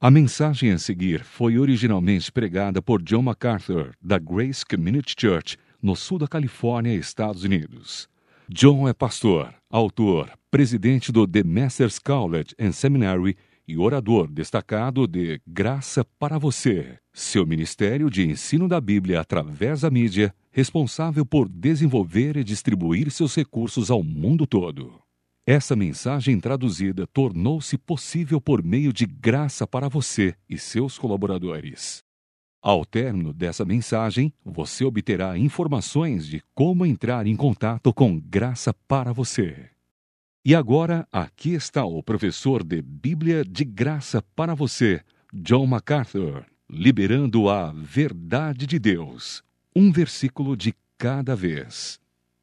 A mensagem a seguir foi originalmente pregada por John MacArthur, da Grace Community Church, no sul da Califórnia, Estados Unidos. John é pastor, autor, presidente do The Masters College and Seminary e orador destacado de Graça para Você, seu ministério de ensino da Bíblia através da mídia, responsável por desenvolver e distribuir seus recursos ao mundo todo. Essa mensagem traduzida tornou-se possível por meio de Graça para Você e seus colaboradores. Ao término dessa mensagem, você obterá informações de como entrar em contato com Graça para Você. E agora, aqui está o professor de Bíblia de Graça para Você, John MacArthur, liberando a verdade de Deus, um versículo de cada vez.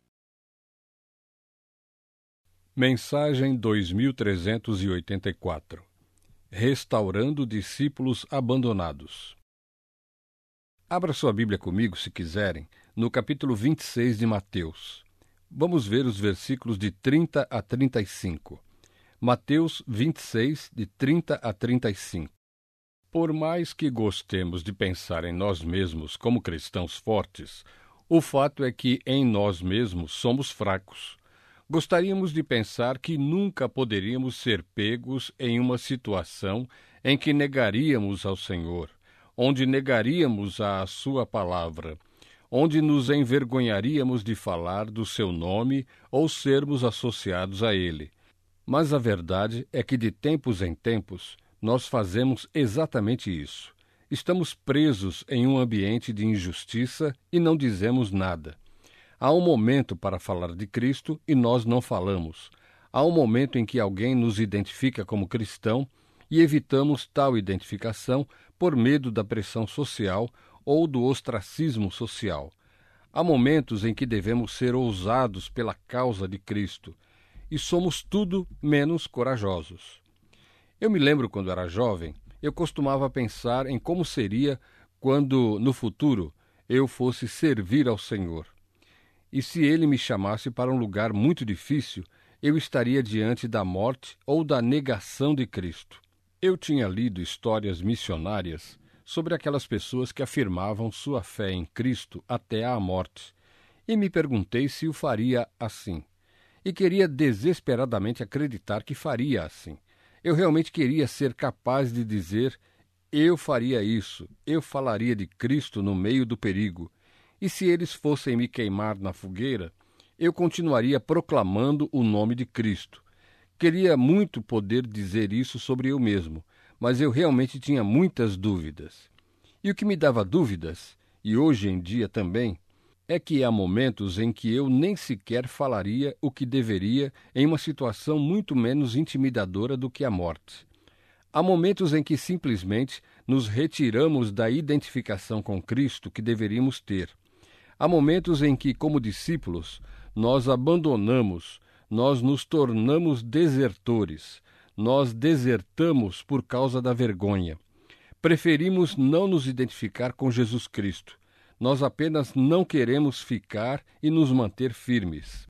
Mensagem 2384. Restaurando discípulos abandonados. Abra sua Bíblia comigo, se quiserem, no capítulo 26 de Mateus. Vamos ver os versículos de 30 a 35. Mateus 26, de 30 a 35. Por mais que gostemos de pensar em nós mesmos como cristãos fortes, o fato é que em nós mesmos somos fracos. Gostaríamos de pensar que nunca poderíamos ser pegos em uma situação em que negaríamos ao Senhor, onde negaríamos a sua palavra, onde nos envergonharíamos de falar do seu nome ou sermos associados a ele. Mas a verdade é que de tempos em tempos nós fazemos exatamente isso. Estamos presos em um ambiente de injustiça e não dizemos nada. Há um momento para falar de Cristo e nós não falamos. Há um momento em que alguém nos identifica como cristão e evitamos tal identificação por medo da pressão social ou do ostracismo social. Há momentos em que devemos ser ousados pela causa de Cristo e somos tudo menos corajosos. Eu me lembro quando era jovem, eu costumava pensar em como seria quando, no futuro, eu fosse servir ao Senhor. E se ele me chamasse para um lugar muito difícil, eu estaria diante da morte ou da negação de Cristo. Eu tinha lido histórias missionárias sobre aquelas pessoas que afirmavam sua fé em Cristo até à morte, e me perguntei se o faria assim. E queria desesperadamente acreditar que faria assim. Eu realmente queria ser capaz de dizer: eu faria isso, eu falaria de Cristo no meio do perigo. E se eles fossem me queimar na fogueira, eu continuaria proclamando o nome de Cristo. Queria muito poder dizer isso sobre eu mesmo, mas eu realmente tinha muitas dúvidas. E o que me dava dúvidas, e hoje em dia também, é que há momentos em que eu nem sequer falaria o que deveria em uma situação muito menos intimidadora do que a morte. Há momentos em que simplesmente nos retiramos da identificação com Cristo que deveríamos ter. Há momentos em que, como discípulos, nós abandonamos, nós nos tornamos desertores, nós desertamos por causa da vergonha. Preferimos não nos identificar com Jesus Cristo. Nós apenas não queremos ficar e nos manter firmes.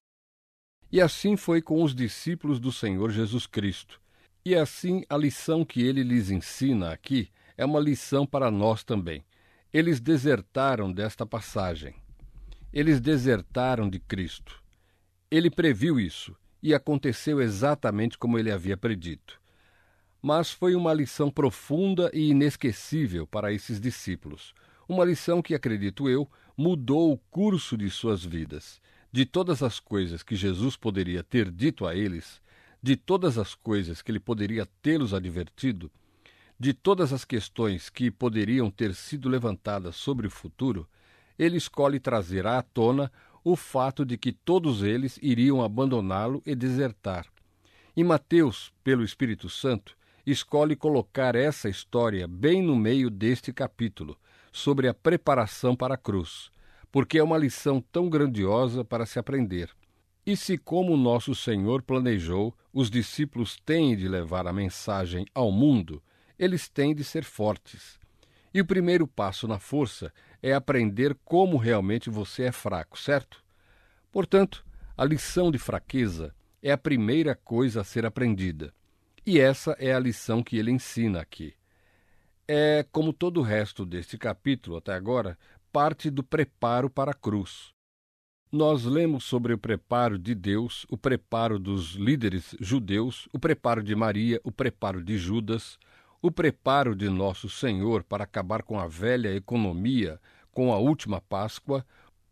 E assim foi com os discípulos do Senhor Jesus Cristo. E assim a lição que ele lhes ensina aqui é uma lição para nós também. Eles desertaram desta passagem. Eles desertaram de Cristo. Ele previu isso, e aconteceu exatamente como ele havia predito. Mas foi uma lição profunda e inesquecível para esses discípulos. Uma lição que, acredito eu, mudou o curso de suas vidas. De todas as coisas que Jesus poderia ter dito a eles, de todas as coisas que ele poderia tê-los advertido, de todas as questões que poderiam ter sido levantadas sobre o futuro, ele escolhe trazer à tona o fato de que todos eles iriam abandoná-lo e desertar. E Mateus, pelo Espírito Santo, escolhe colocar essa história bem no meio deste capítulo, sobre a preparação para a cruz, porque é uma lição tão grandiosa para se aprender. E se, como nosso Senhor planejou, os discípulos têm de levar a mensagem ao mundo, eles têm de ser fortes. E o primeiro passo na força é aprender como realmente você é fraco, certo? Portanto, a lição de fraqueza é a primeira coisa a ser aprendida. E essa é a lição que ele ensina aqui. é, como todo o resto deste capítulo até agora, parte do preparo para a cruz. Nós lemos sobre o preparo de Deus, o preparo dos líderes judeus, o preparo de Maria, o preparo de Judas, o preparo de nosso Senhor para acabar com a velha economia, com a última Páscoa,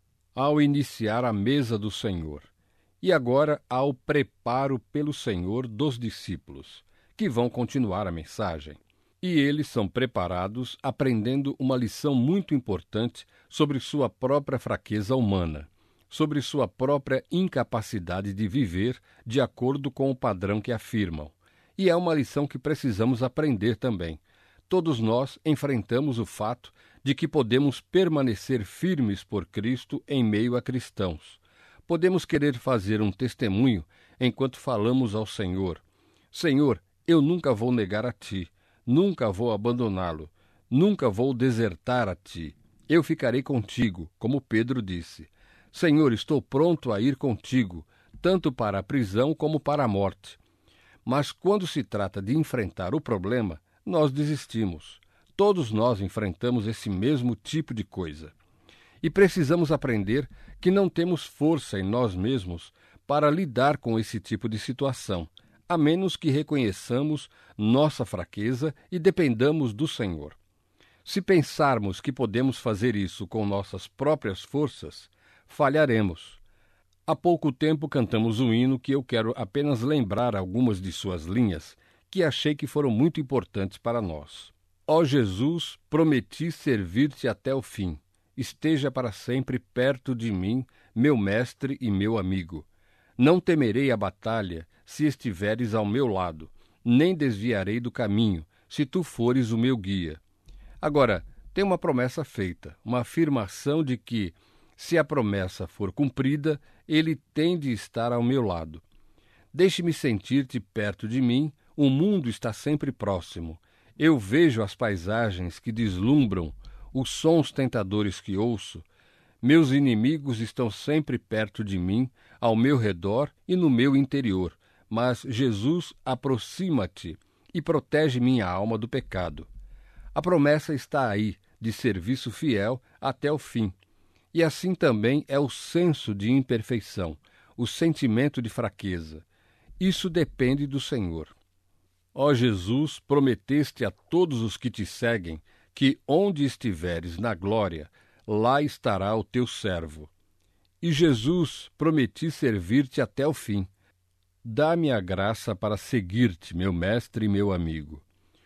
ao iniciar a mesa do Senhor. E agora há o preparo pelo Senhor dos discípulos, que vão continuar a mensagem. E eles são preparados aprendendo uma lição muito importante sobre sua própria fraqueza humana, sobre sua própria incapacidade de viver de acordo com o padrão que afirmam. E é uma lição que precisamos aprender também. Todos nós enfrentamos o fato de que podemos permanecer firmes por Cristo em meio a cristãos. Podemos querer fazer um testemunho enquanto falamos ao Senhor: Senhor, eu nunca vou negar a Ti, nunca vou abandoná-lo, nunca vou desertar a Ti. Eu ficarei contigo, como Pedro disse. Senhor, estou pronto a ir contigo, tanto para a prisão como para a morte. Mas quando se trata de enfrentar o problema, nós desistimos. Todos nós enfrentamos esse mesmo tipo de coisa. E precisamos aprender que não temos força em nós mesmos para lidar com esse tipo de situação, a menos que reconheçamos nossa fraqueza e dependamos do Senhor. Se pensarmos que podemos fazer isso com nossas próprias forças, falharemos. Há pouco tempo cantamos um hino que eu quero apenas lembrar algumas de suas linhas, que achei que foram muito importantes para nós. Ó Jesus, prometi servir-te até o fim. Esteja para sempre perto de mim, meu mestre e meu amigo. Não temerei a batalha, se estiveres ao meu lado, nem desviarei do caminho, se tu fores o meu guia. Agora, tem uma promessa feita, uma afirmação de que, se a promessa for cumprida, ele tem de estar ao meu lado. Deixe-me sentir-te perto de mim, o mundo está sempre próximo. Eu vejo as paisagens que deslumbram, os sons tentadores que ouço. Meus inimigos estão sempre perto de mim, ao meu redor e no meu interior. Mas, Jesus, aproxima-te e protege minha alma do pecado. A promessa está aí, de serviço fiel até o fim. E assim também é o senso de imperfeição, o sentimento de fraqueza. Isso depende do Senhor. Ó Jesus, prometeste a todos os que te seguem que onde estiveres na glória, lá estará o teu servo. E Jesus, prometi servir-te até o fim. Dá-me a graça para seguir-te, meu mestre e meu amigo.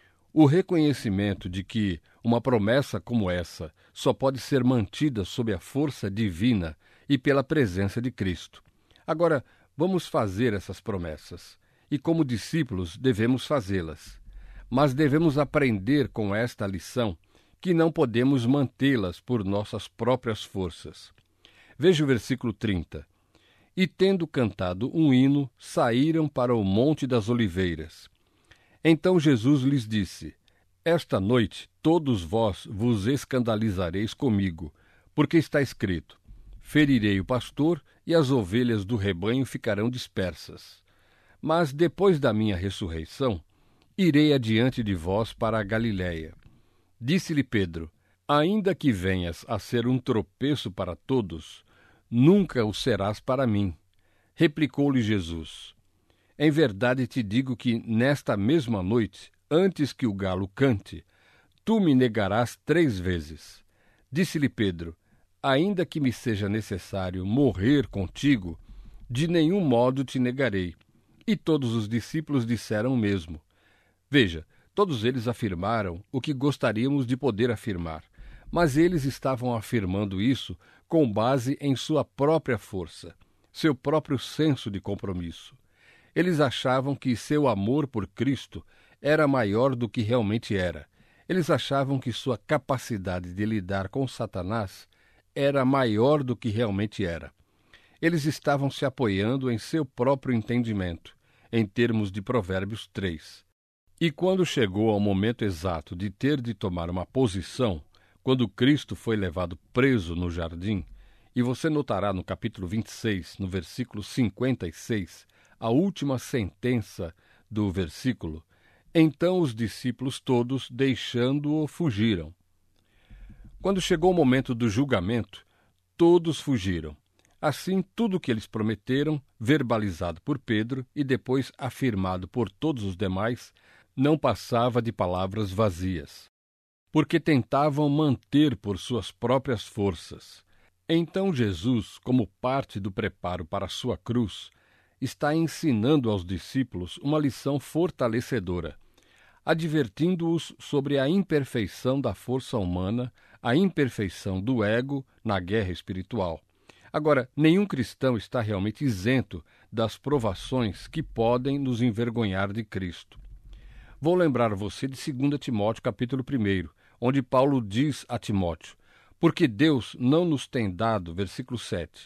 O reconhecimento de que uma promessa como essa só pode ser mantida sob a força divina e pela presença de Cristo. Agora, vamos fazer essas promessas, e como discípulos devemos fazê-las. Mas devemos aprender com esta lição que não podemos mantê-las por nossas próprias forças. Veja o versículo 30. E tendo cantado um hino, saíram para o Monte das Oliveiras. Então Jesus lhes disse: Esta noite todos vós vos escandalizareis comigo, porque está escrito: Ferirei o pastor e as ovelhas do rebanho ficarão dispersas. Mas depois da minha ressurreição, irei adiante de vós para a Galiléia. Disse-lhe Pedro: Ainda que venhas a ser um tropeço para todos, nunca o serás para mim. Replicou-lhe Jesus: Em verdade te digo que nesta mesma noite, antes que o galo cante, tu me negarás 3 vezes. Disse-lhe Pedro: Ainda que me seja necessário morrer contigo, de nenhum modo te negarei. E todos os discípulos disseram o mesmo. Veja, todos eles afirmaram o que gostaríamos de poder afirmar, mas eles estavam afirmando isso com base em sua própria força, seu próprio senso de compromisso. Eles achavam que seu amor por Cristo era maior do que realmente era. Eles achavam que sua capacidade de lidar com Satanás era maior do que realmente era. Eles estavam se apoiando em seu próprio entendimento, em termos de Provérbios 3. E quando chegou ao momento exato de ter de tomar uma posição, quando Cristo foi levado preso no jardim, e você notará no capítulo 26, no versículo 56, a última sentença do versículo, Então os discípulos todos, deixando-o, fugiram. Quando chegou o momento do julgamento, todos fugiram. Assim, tudo o que eles prometeram, verbalizado por Pedro e depois afirmado por todos os demais, não passava de palavras vazias, porque tentavam manter por suas próprias forças. Então Jesus, como parte do preparo para a sua cruz, está ensinando aos discípulos uma lição fortalecedora, advertindo-os sobre a imperfeição da força humana, a imperfeição do ego na guerra espiritual. Agora, nenhum cristão está realmente isento das provações que podem nos envergonhar de Cristo. Vou lembrar você de 2 Timóteo, capítulo 1, onde Paulo diz a Timóteo: porque Deus não nos tem dado, versículo 7,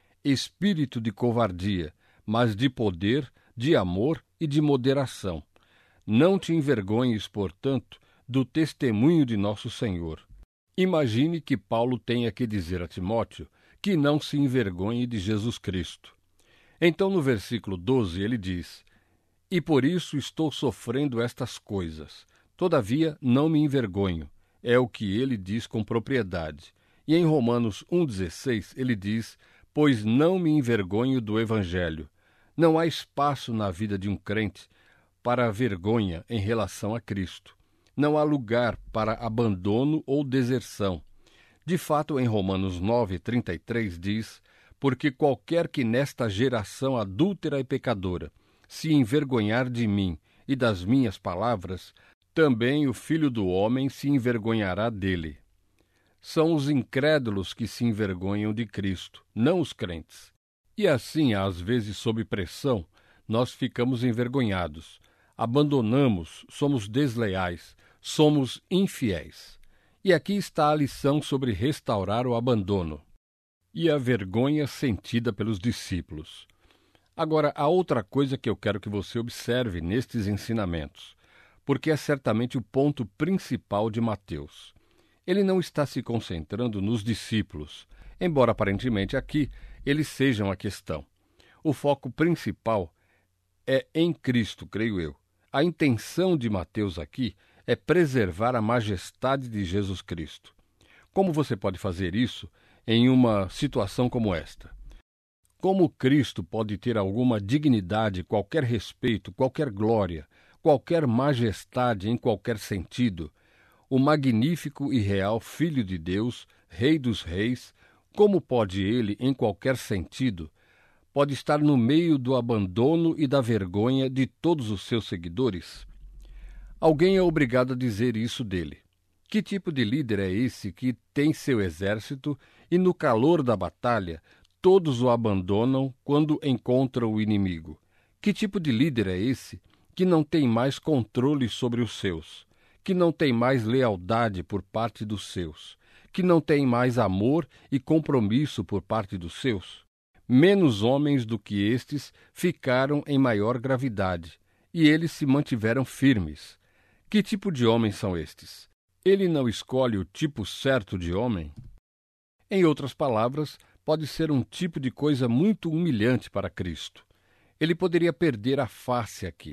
espírito de covardia, mas de poder, de amor e de moderação. Não te envergonhes, portanto, do testemunho de nosso Senhor. Imagine que Paulo tenha que dizer a Timóteo que não se envergonhe de Jesus Cristo. Então, no versículo 12, ele diz: e por isso estou sofrendo estas coisas. Todavia, não me envergonho. É o que ele diz com propriedade. E em Romanos 1,16, ele diz: pois não me envergonho do Evangelho. Não há espaço na vida de um crente para a vergonha em relação a Cristo. Não há lugar para abandono ou deserção. De fato, em Romanos 9,33 diz: porque qualquer que nesta geração adúltera e pecadora se envergonhar de mim e das minhas palavras, também o Filho do Homem se envergonhará dele. São os incrédulos que se envergonham de Cristo, não os crentes. E assim, às vezes, sob pressão, nós ficamos envergonhados, abandonamos, somos desleais, somos infiéis. E aqui está a lição sobre restaurar o abandono e a vergonha sentida pelos discípulos. Agora, há outra coisa que eu quero que você observe nestes ensinamentos, porque é certamente o ponto principal de Mateus. Ele não está se concentrando nos discípulos, embora aparentemente aqui eles sejam a questão. O foco principal é em Cristo, creio eu. A intenção de Mateus aqui é preservar a majestade de Jesus Cristo. Como você pode fazer isso em uma situação como esta? Como Cristo pode ter alguma dignidade, qualquer respeito, qualquer glória, qualquer majestade em qualquer sentido, o magnífico e real Filho de Deus, Rei dos Reis, como pode ele, em qualquer sentido, pode estar no meio do abandono e da vergonha de todos os seus seguidores? Alguém é obrigado a dizer isso dele. Que tipo de líder é esse que tem seu exército e, no calor da batalha, todos o abandonam quando encontram o inimigo? Que tipo de líder é esse que não tem mais controle sobre os seus, que não tem mais lealdade por parte dos seus, que não tem mais amor e compromisso por parte dos seus? Menos homens do que estes ficaram em maior gravidade, e eles se mantiveram firmes. Que tipo de homens são estes? Ele não escolhe o tipo certo de homem? Em outras palavras, pode ser um tipo de coisa muito humilhante para Cristo. Ele poderia perder a face aqui.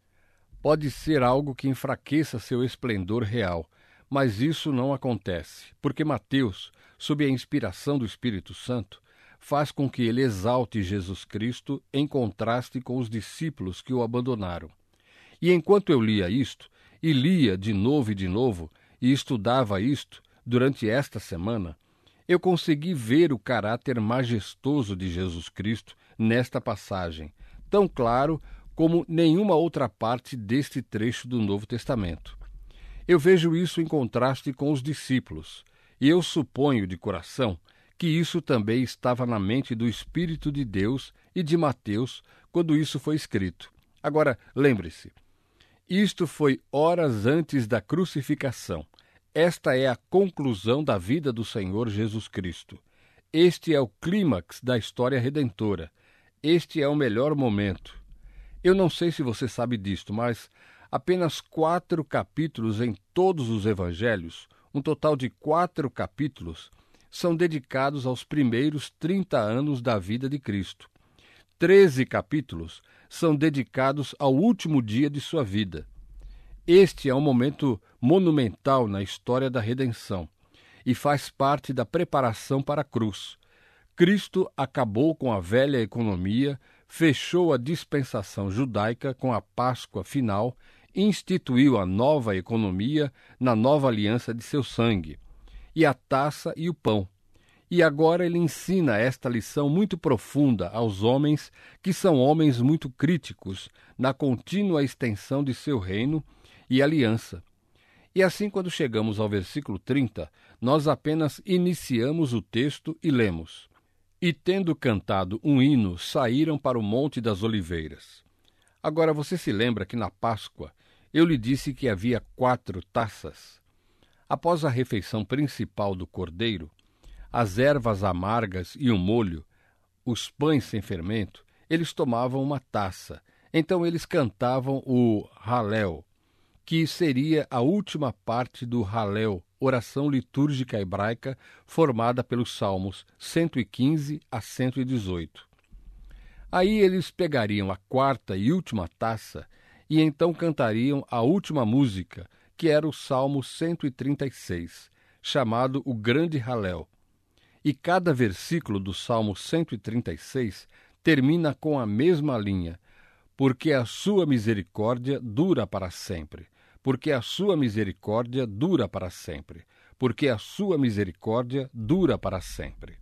Pode ser algo que enfraqueça seu esplendor real, mas isso não acontece, porque Mateus, sob a inspiração do Espírito Santo, faz com que ele exalte Jesus Cristo em contraste com os discípulos que o abandonaram. E enquanto eu lia isto, e lia de novo, e estudava isto durante esta semana, eu consegui ver o caráter majestoso de Jesus Cristo nesta passagem, tão claro como nenhuma outra parte deste trecho do Novo Testamento. Eu vejo isso em contraste com os discípulos, e eu suponho de coração que isso também estava na mente do Espírito de Deus e de Mateus quando isso foi escrito. Agora, lembre-se, isto foi horas antes da crucificação. Esta é a conclusão da vida do Senhor Jesus Cristo. Este é o clímax da história redentora. Este é o melhor momento. Eu não sei se você sabe disto, mas apenas 4 capítulos em todos os evangelhos, um total de 4 capítulos, são dedicados aos primeiros 30 anos da vida de Cristo. 13 capítulos são dedicados ao último dia de sua vida. Este é um momento monumental na história da redenção e faz parte da preparação para a cruz. Cristo acabou com a velha economia, fechou a dispensação judaica com a Páscoa final, instituiu a nova economia na nova aliança de seu sangue, e a taça e o pão. E agora ele ensina esta lição muito profunda aos homens, que são homens muito críticos na contínua extensão de seu reino e aliança. E assim, quando chegamos ao versículo 30, nós apenas iniciamos o texto e lemos: E tendo cantado um hino, saíram para o Monte das Oliveiras. Agora, você se lembra que na Páscoa eu lhe disse que havia 4 taças? Após a refeição principal do cordeiro, as ervas amargas e o molho, os pães sem fermento, eles tomavam uma taça. Então eles cantavam o Halel, que seria a última parte do Halel, oração litúrgica hebraica formada pelos Salmos 115 a 118. Aí eles pegariam a 4ª e última taça e então cantariam a última música, que era o Salmo 136, chamado o Grande Halel. E cada versículo do Salmo 136 termina com a mesma linha: porque a sua misericórdia dura para sempre. Porque a sua misericórdia dura para sempre. Porque a sua misericórdia dura para sempre.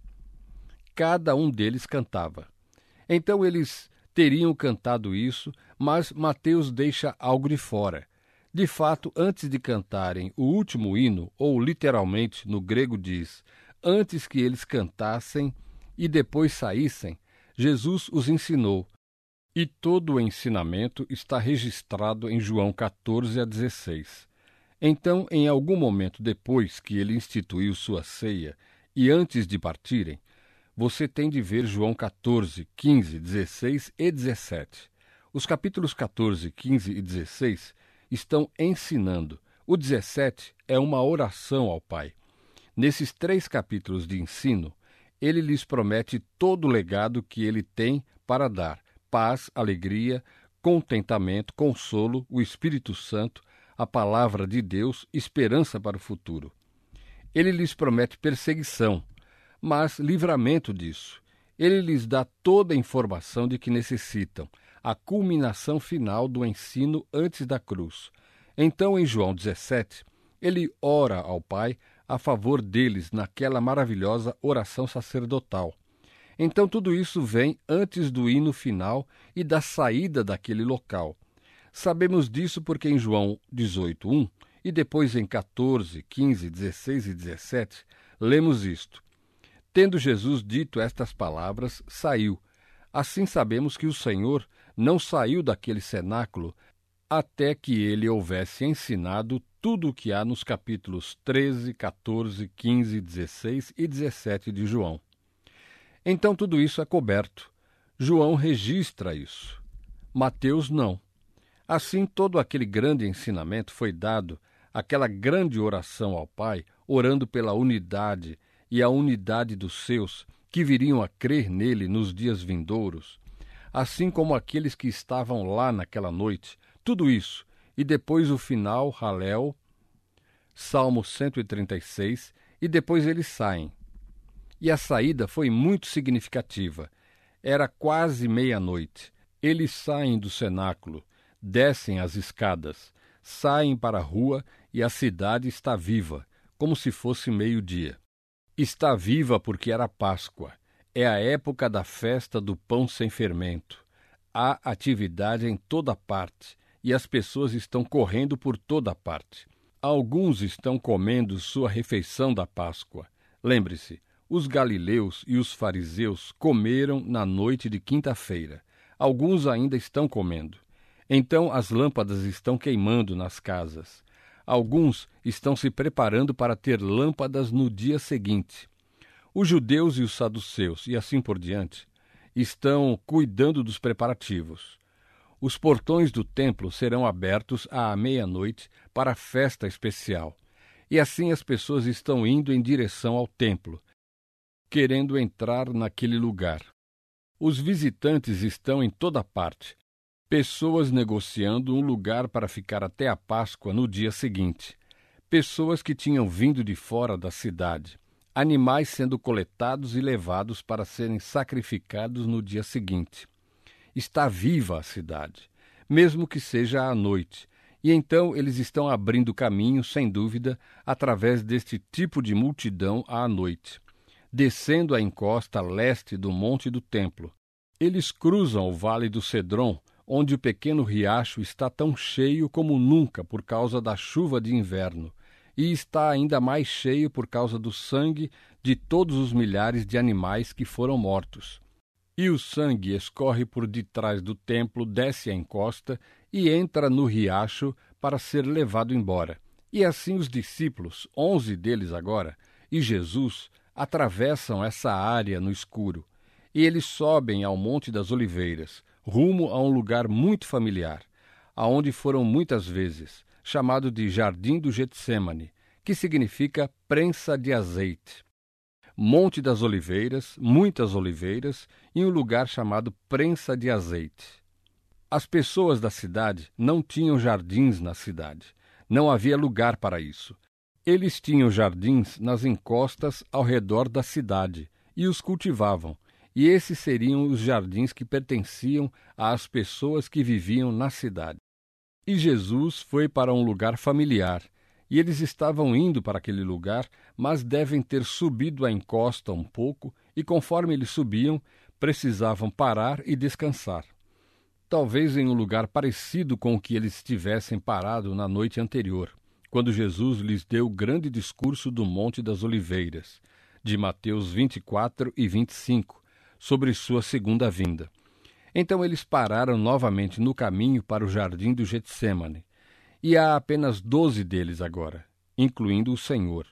Cada um deles cantava. Então eles teriam cantado isso, mas Mateus deixa algo de fora. De fato, antes de cantarem o último hino, ou literalmente no grego diz, antes que eles cantassem e depois saíssem, Jesus os ensinou. E todo o ensinamento está registrado em João 14 a 16. Então, em algum momento depois que ele instituiu sua ceia e antes de partirem, você tem de ver João 14, 15, 16 e 17. Os capítulos 14, 15 e 16 estão ensinando. O 17 é uma oração ao Pai. Nesses 3 capítulos de ensino, ele lhes promete todo o legado que ele tem para dar: paz, alegria, contentamento, consolo, o Espírito Santo, a palavra de Deus, esperança para o futuro. Ele lhes promete perseguição, mas livramento disso. Ele lhes dá toda a informação de que necessitam, a culminação final do ensino antes da cruz. Então, em João 17, ele ora ao Pai a favor deles naquela maravilhosa oração sacerdotal. Então tudo isso vem antes do hino final e da saída daquele local. Sabemos disso porque em João 18:1 e depois em 14, 15, 16 e 17, lemos isto: Tendo Jesus dito estas palavras, saiu. Assim sabemos que o Senhor não saiu daquele cenáculo até que ele houvesse ensinado tudo o que há nos capítulos 13, 14, 15, 16 e 17 de João. Então tudo isso é coberto. João registra isso. Mateus não. Assim, todo aquele grande ensinamento foi dado, aquela grande oração ao Pai, orando pela unidade e a unidade dos seus, que viriam a crer nele nos dias vindouros, assim como aqueles que estavam lá naquela noite, tudo isso, e depois o final, Halel, Salmo 136, e depois eles saem. E a saída foi muito significativa. Era quase meia-noite. Eles saem do cenáculo, descem as escadas, saem para a rua e a cidade está viva, como se fosse meio-dia. Está viva porque era Páscoa. É a época da festa do pão sem fermento. Há atividade em toda parte e as pessoas estão correndo por toda parte. Alguns estão comendo sua refeição da Páscoa. Lembre-se, os galileus e os fariseus comeram na noite de quinta-feira. Alguns ainda estão comendo. Então as lâmpadas estão queimando nas casas. Alguns estão se preparando para ter lâmpadas no dia seguinte. Os judeus e os saduceus, e assim por diante, estão cuidando dos preparativos. Os portões do templo serão abertos à meia-noite para a festa especial. E assim as pessoas estão indo em direção ao templo, querendo entrar naquele lugar. Os visitantes estão em toda parte. Pessoas negociando um lugar para ficar até a Páscoa no dia seguinte. Pessoas que tinham vindo de fora da cidade. Animais sendo coletados e levados para serem sacrificados no dia seguinte. Está viva a cidade, mesmo que seja à noite. E então eles estão abrindo caminho, sem dúvida, através deste tipo de multidão à noite. Descendo a encosta leste do Monte do Templo. Eles cruzam o Vale do Cedron, onde o pequeno riacho está tão cheio como nunca por causa da chuva de inverno, e está ainda mais cheio por causa do sangue de todos os milhares de animais que foram mortos. E o sangue escorre por detrás do templo, desce a encosta e entra no riacho para ser levado embora. E assim os discípulos, 11 deles agora, e Jesus, atravessam essa área no escuro. E eles sobem ao Monte das Oliveiras, rumo a um lugar muito familiar, aonde foram muitas vezes, chamado de Jardim do Getsêmani, que significa prensa de azeite. Monte das Oliveiras, muitas oliveiras, e um lugar chamado prensa de azeite. As pessoas da cidade não tinham jardins na cidade. Não havia lugar para isso. Eles tinham jardins nas encostas ao redor da cidade e os cultivavam, e esses seriam os jardins que pertenciam às pessoas que viviam na cidade. E Jesus foi para um lugar familiar, e eles estavam indo para aquele lugar, mas devem ter subido a encosta um pouco, e conforme eles subiam, precisavam parar e descansar. Talvez em um lugar parecido com o que eles tivessem parado na noite anterior, quando Jesus lhes deu o grande discurso do Monte das Oliveiras, de Mateus 24 e 25, sobre sua segunda vinda. Então eles pararam novamente no caminho para o Jardim do Getsêmani, e há apenas 12 deles agora, incluindo o Senhor.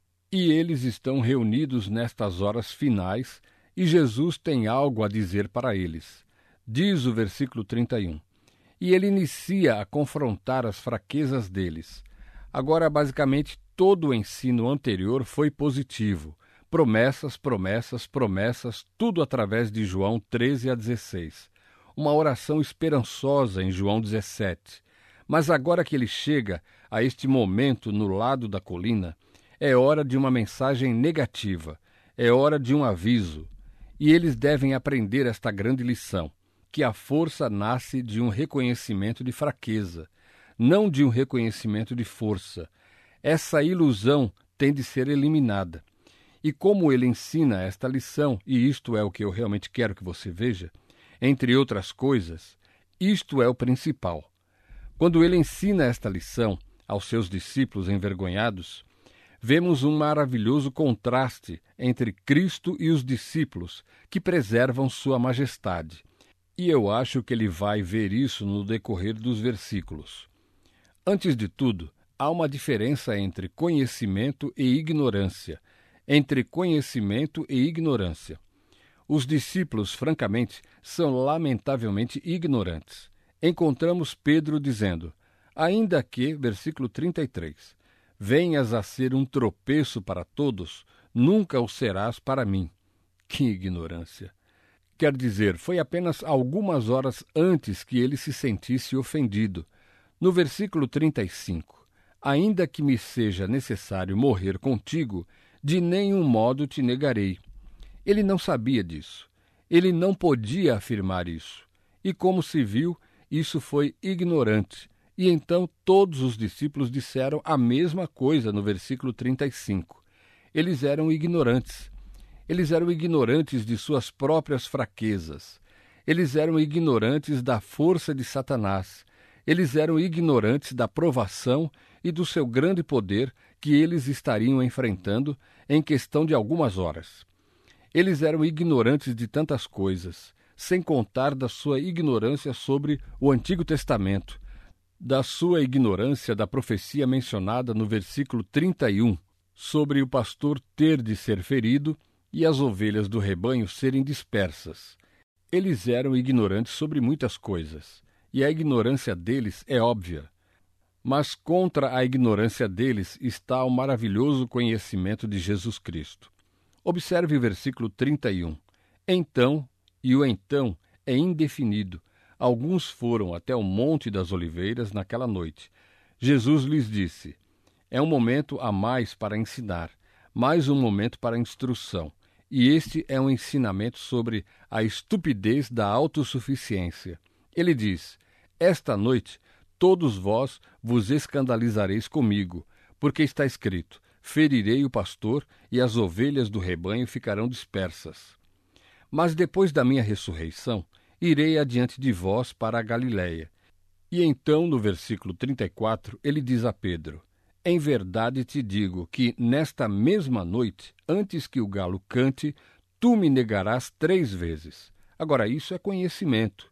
E eles estão reunidos nestas horas finais, e Jesus tem algo a dizer para eles. Diz o versículo 31. E ele inicia a confrontar as fraquezas deles. Agora, basicamente, todo o ensino anterior foi positivo. Promessas, promessas, promessas, tudo através de João 13 a 16. Uma oração esperançosa em João 17. Mas agora que ele chega a este momento no lado da colina, é hora de uma mensagem negativa, é hora de um aviso. E eles devem aprender esta grande lição, que a força nasce de um reconhecimento de fraqueza, não de um reconhecimento de força. Essa ilusão tem de ser eliminada. E como ele ensina esta lição, e isto é o que eu realmente quero que você veja, entre outras coisas, isto é o principal. Quando ele ensina esta lição aos seus discípulos envergonhados, vemos um maravilhoso contraste entre Cristo e os discípulos que preservam sua majestade. E eu acho que ele vai ver isso no decorrer dos versículos. Antes de tudo, há uma diferença entre conhecimento e ignorância. Entre conhecimento e ignorância. Os discípulos, francamente, são lamentavelmente ignorantes. Encontramos Pedro dizendo, ainda que, versículo 33, venhas a ser um tropeço para todos, nunca o serás para mim. Que ignorância! Quer dizer, foi apenas algumas horas antes que ele se sentisse ofendido. No versículo 35, ainda que me seja necessário morrer contigo, de nenhum modo te negarei. Ele não sabia disso. Ele não podia afirmar isso. E como se viu, isso foi ignorante. E então todos os discípulos disseram a mesma coisa no versículo 35. Eles eram ignorantes. Eles eram ignorantes de suas próprias fraquezas. Eles eram ignorantes da força de Satanás. Eles eram ignorantes da provação e do seu grande poder que eles estariam enfrentando em questão de algumas horas. Eles eram ignorantes de tantas coisas, sem contar da sua ignorância sobre o Antigo Testamento, da sua ignorância da profecia mencionada no versículo 31, sobre o pastor ter de ser ferido e as ovelhas do rebanho serem dispersas. Eles eram ignorantes sobre muitas coisas, e a ignorância deles é óbvia. Mas contra a ignorância deles está o maravilhoso conhecimento de Jesus Cristo. Observe o versículo 31. Então, e o então é indefinido. alguns foram até o Monte das Oliveiras naquela noite. Jesus lhes disse: é um momento a mais para ensinar, mais um momento para instrução. E este é um ensinamento sobre a estupidez da autossuficiência. Ele diz: esta noite todos vós vos escandalizareis comigo, porque está escrito: ferirei o pastor e as ovelhas do rebanho ficarão dispersas. Mas depois da minha ressurreição, irei adiante de vós para a Galiléia. E então, no versículo 34, ele diz a Pedro: em verdade te digo que nesta mesma noite, antes que o galo cante, tu me negarás 3 vezes. Agora, isso é conhecimento.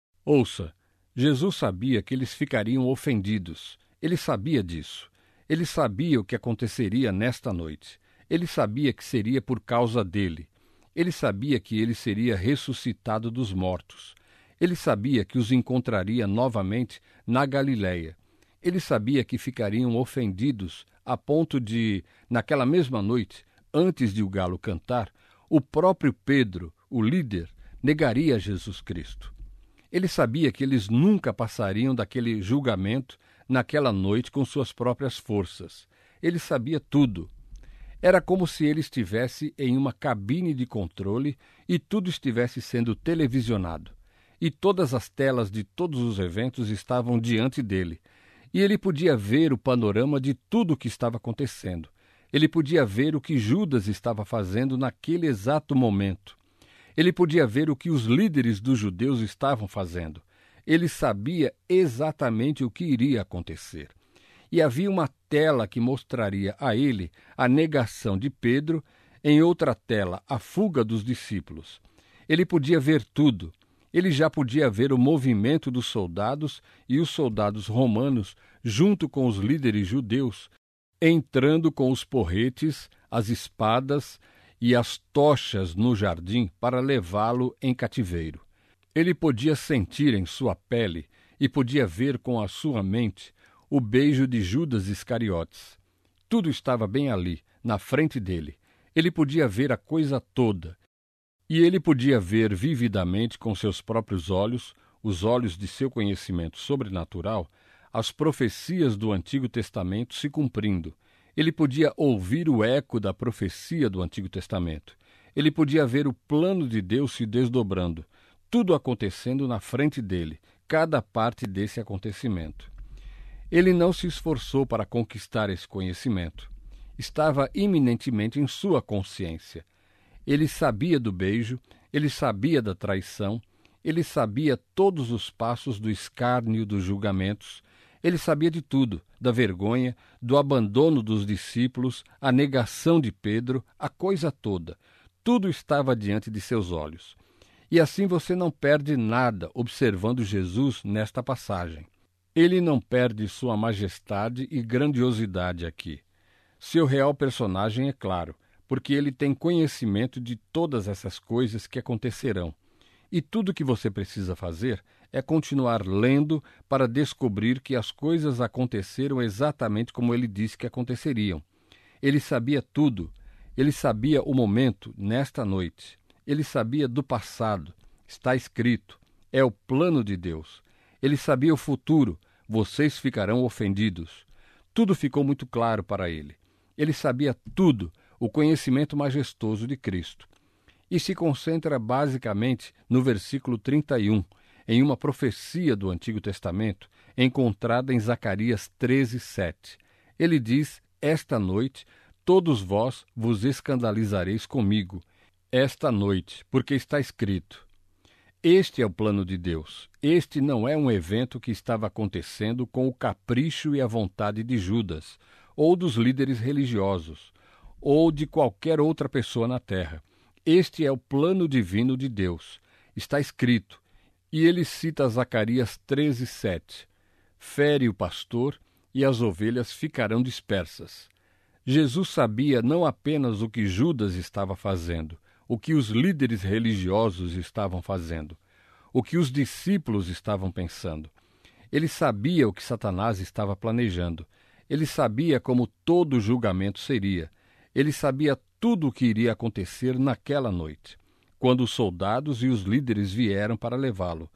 Ouça, Jesus sabia que eles ficariam ofendidos. Ele sabia disso. Ele sabia o que aconteceria nesta noite. Ele sabia que seria por causa dele. Ele sabia que ele seria ressuscitado dos mortos. Ele sabia que os encontraria novamente na Galiléia. Ele sabia que ficariam ofendidos a ponto de, naquela mesma noite, antes de o galo cantar, o próprio Pedro, o líder, negaria Jesus Cristo. Ele sabia que eles nunca passariam daquele julgamento naquela noite com suas próprias forças. Ele sabia tudo. Era como se ele estivesse em uma cabine de controle e tudo estivesse sendo televisionado. E todas as telas de todos os eventos estavam diante dele. E ele podia ver o panorama de tudo o que estava acontecendo. Ele podia ver o que Judas estava fazendo naquele exato momento. Ele podia ver o que os líderes dos judeus estavam fazendo. Ele sabia exatamente o que iria acontecer. E havia uma tela que mostraria a ele a negação de Pedro, em outra tela a fuga dos discípulos. Ele podia ver tudo. Ele já podia ver o movimento dos soldados e os soldados romanos, junto com os líderes judeus, entrando com os porretes, as espadas e as tochas no jardim para levá-lo em cativeiro. Ele podia sentir em sua pele e podia ver com a sua mente o beijo de Judas Iscariotes. Tudo estava bem ali, na frente dele. Ele podia ver a coisa toda. E ele podia ver vividamente com seus próprios olhos, os olhos de seu conhecimento sobrenatural, as profecias do Antigo Testamento se cumprindo. Ele podia ouvir o eco da profecia do Antigo Testamento. Ele podia ver o plano de Deus se desdobrando, tudo acontecendo na frente dele, cada parte desse acontecimento. Ele não se esforçou para conquistar esse conhecimento. Estava iminentemente em sua consciência. Ele sabia do beijo, ele sabia da traição, ele sabia todos os passos do escárnio dos julgamentos, ele sabia de tudo, da vergonha, do abandono dos discípulos, a negação de Pedro, a coisa toda. Tudo estava diante de seus olhos. E assim você não perde nada observando Jesus nesta passagem. Ele não perde sua majestade e grandiosidade aqui. Seu real personagem é claro, porque ele tem conhecimento de todas essas coisas que acontecerão. E tudo que você precisa fazer é continuar lendo para descobrir que as coisas aconteceram exatamente como ele disse que aconteceriam. Ele sabia tudo. Ele sabia o momento, nesta noite. Ele sabia do passado. Está escrito. É o plano de Deus. Ele sabia o futuro. Vocês ficarão ofendidos. Tudo ficou muito claro para ele. Ele sabia tudo, o conhecimento majestoso de Cristo. E se concentra basicamente no versículo 31, em uma profecia do Antigo Testamento, encontrada em Zacarias 13:7. Ele diz: esta noite todos vós vos escandalizareis comigo. Esta noite, porque está escrito. Este é o plano de Deus. Este não é um evento que estava acontecendo com o capricho e a vontade de Judas, ou dos líderes religiosos, ou de qualquer outra pessoa na terra. Este é o plano divino de Deus. Está escrito. E ele cita Zacarias 13:7. Fere o pastor e as ovelhas ficarão dispersas. Jesus sabia não apenas o que Judas estava fazendo, o que os líderes religiosos estavam fazendo, o que os discípulos estavam pensando. Ele sabia o que Satanás estava planejando. Ele sabia como todo o julgamento seria. Ele sabia tudo o que iria acontecer naquela noite, quando os soldados e os líderes vieram para levá-lo.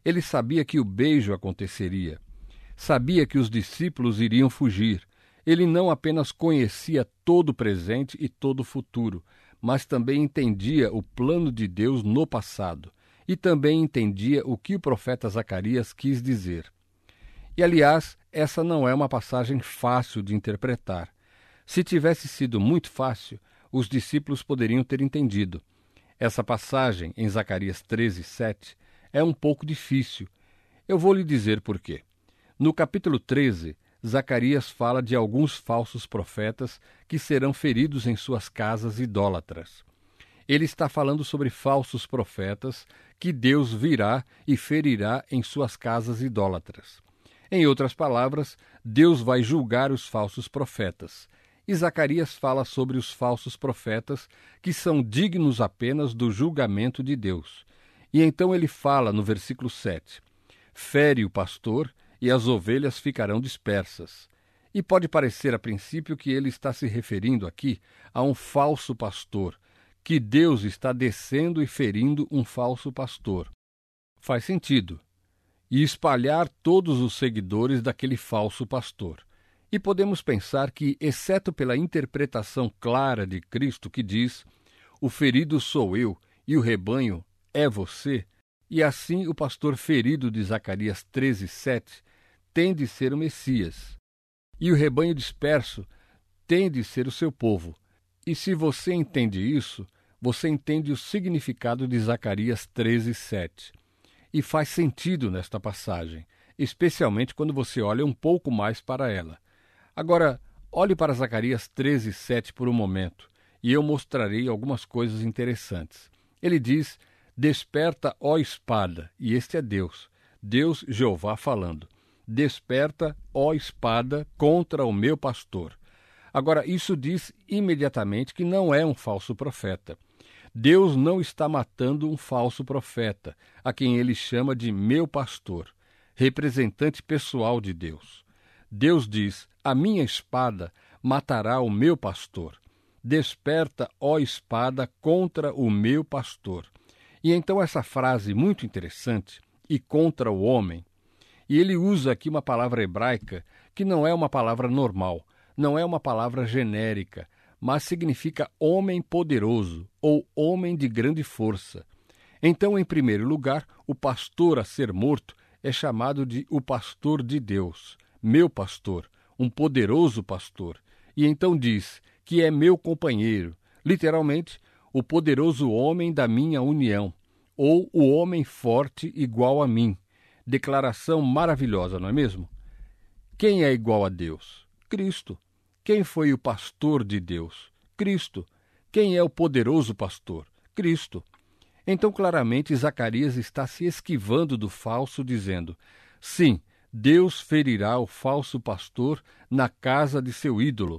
Ele sabia que o beijo aconteceria. Sabia que os discípulos iriam fugir. Ele não apenas conhecia todo o presente e todo o futuro, mas também entendia o plano de Deus no passado. E também entendia o que o profeta Zacarias quis dizer. E, aliás, essa não é uma passagem fácil de interpretar. Se tivesse sido muito fácil, os discípulos poderiam ter entendido. Essa passagem, em Zacarias 13:7, é um pouco difícil. Eu vou lhe dizer por quê. No capítulo 13, Zacarias fala de alguns falsos profetas que serão feridos em suas casas idólatras. Ele está falando sobre falsos profetas que Deus virá e ferirá em suas casas idólatras. Em outras palavras, Deus vai julgar os falsos profetas. E Zacarias fala sobre os falsos profetas que são dignos apenas do julgamento de Deus. E então ele fala no versículo 7, fere o pastor e as ovelhas ficarão dispersas. E pode parecer a princípio que ele está se referindo aqui a um falso pastor, que Deus está descendo e ferindo um falso pastor. Faz sentido. E espalhar todos os seguidores daquele falso pastor. E podemos pensar que, exceto pela interpretação clara de Cristo que diz, o ferido sou eu e o rebanho é você, e assim o pastor ferido de Zacarias 13:7 tem de ser o Messias, e o rebanho disperso tem de ser o seu povo. E se você entende isso, você entende o significado de Zacarias 13:7. E faz sentido nesta passagem, especialmente quando você olha um pouco mais para ela. Agora, olhe para Zacarias 13:7 por um momento, e eu mostrarei algumas coisas interessantes. Ele diz, desperta, ó espada, e este é Deus, Deus Jeová falando. Desperta, ó espada, contra o meu pastor. Agora, isso diz imediatamente que não é um falso profeta. Deus não está matando um falso profeta, a quem ele chama de meu pastor, representante pessoal de Deus. Deus diz, a minha espada matará o meu pastor. Desperta, ó espada, contra o meu pastor. E então essa frase muito interessante, e contra o homem, e ele usa aqui uma palavra hebraica que não é uma palavra normal, não é uma palavra genérica, mas significa homem poderoso ou homem de grande força. Então, em primeiro lugar, o pastor a ser morto é chamado de o pastor de Deus, meu pastor, um poderoso pastor. E então diz que é meu companheiro, literalmente, o poderoso homem da minha união, ou o homem forte igual a mim. Declaração maravilhosa, não é mesmo? Quem é igual a Deus? Cristo. Quem foi o pastor de Deus? Cristo. Quem é o poderoso pastor? Cristo. Então, claramente, Zacarias está se esquivando do falso, dizendo, sim, Deus ferirá o falso pastor na casa de seu ídolo.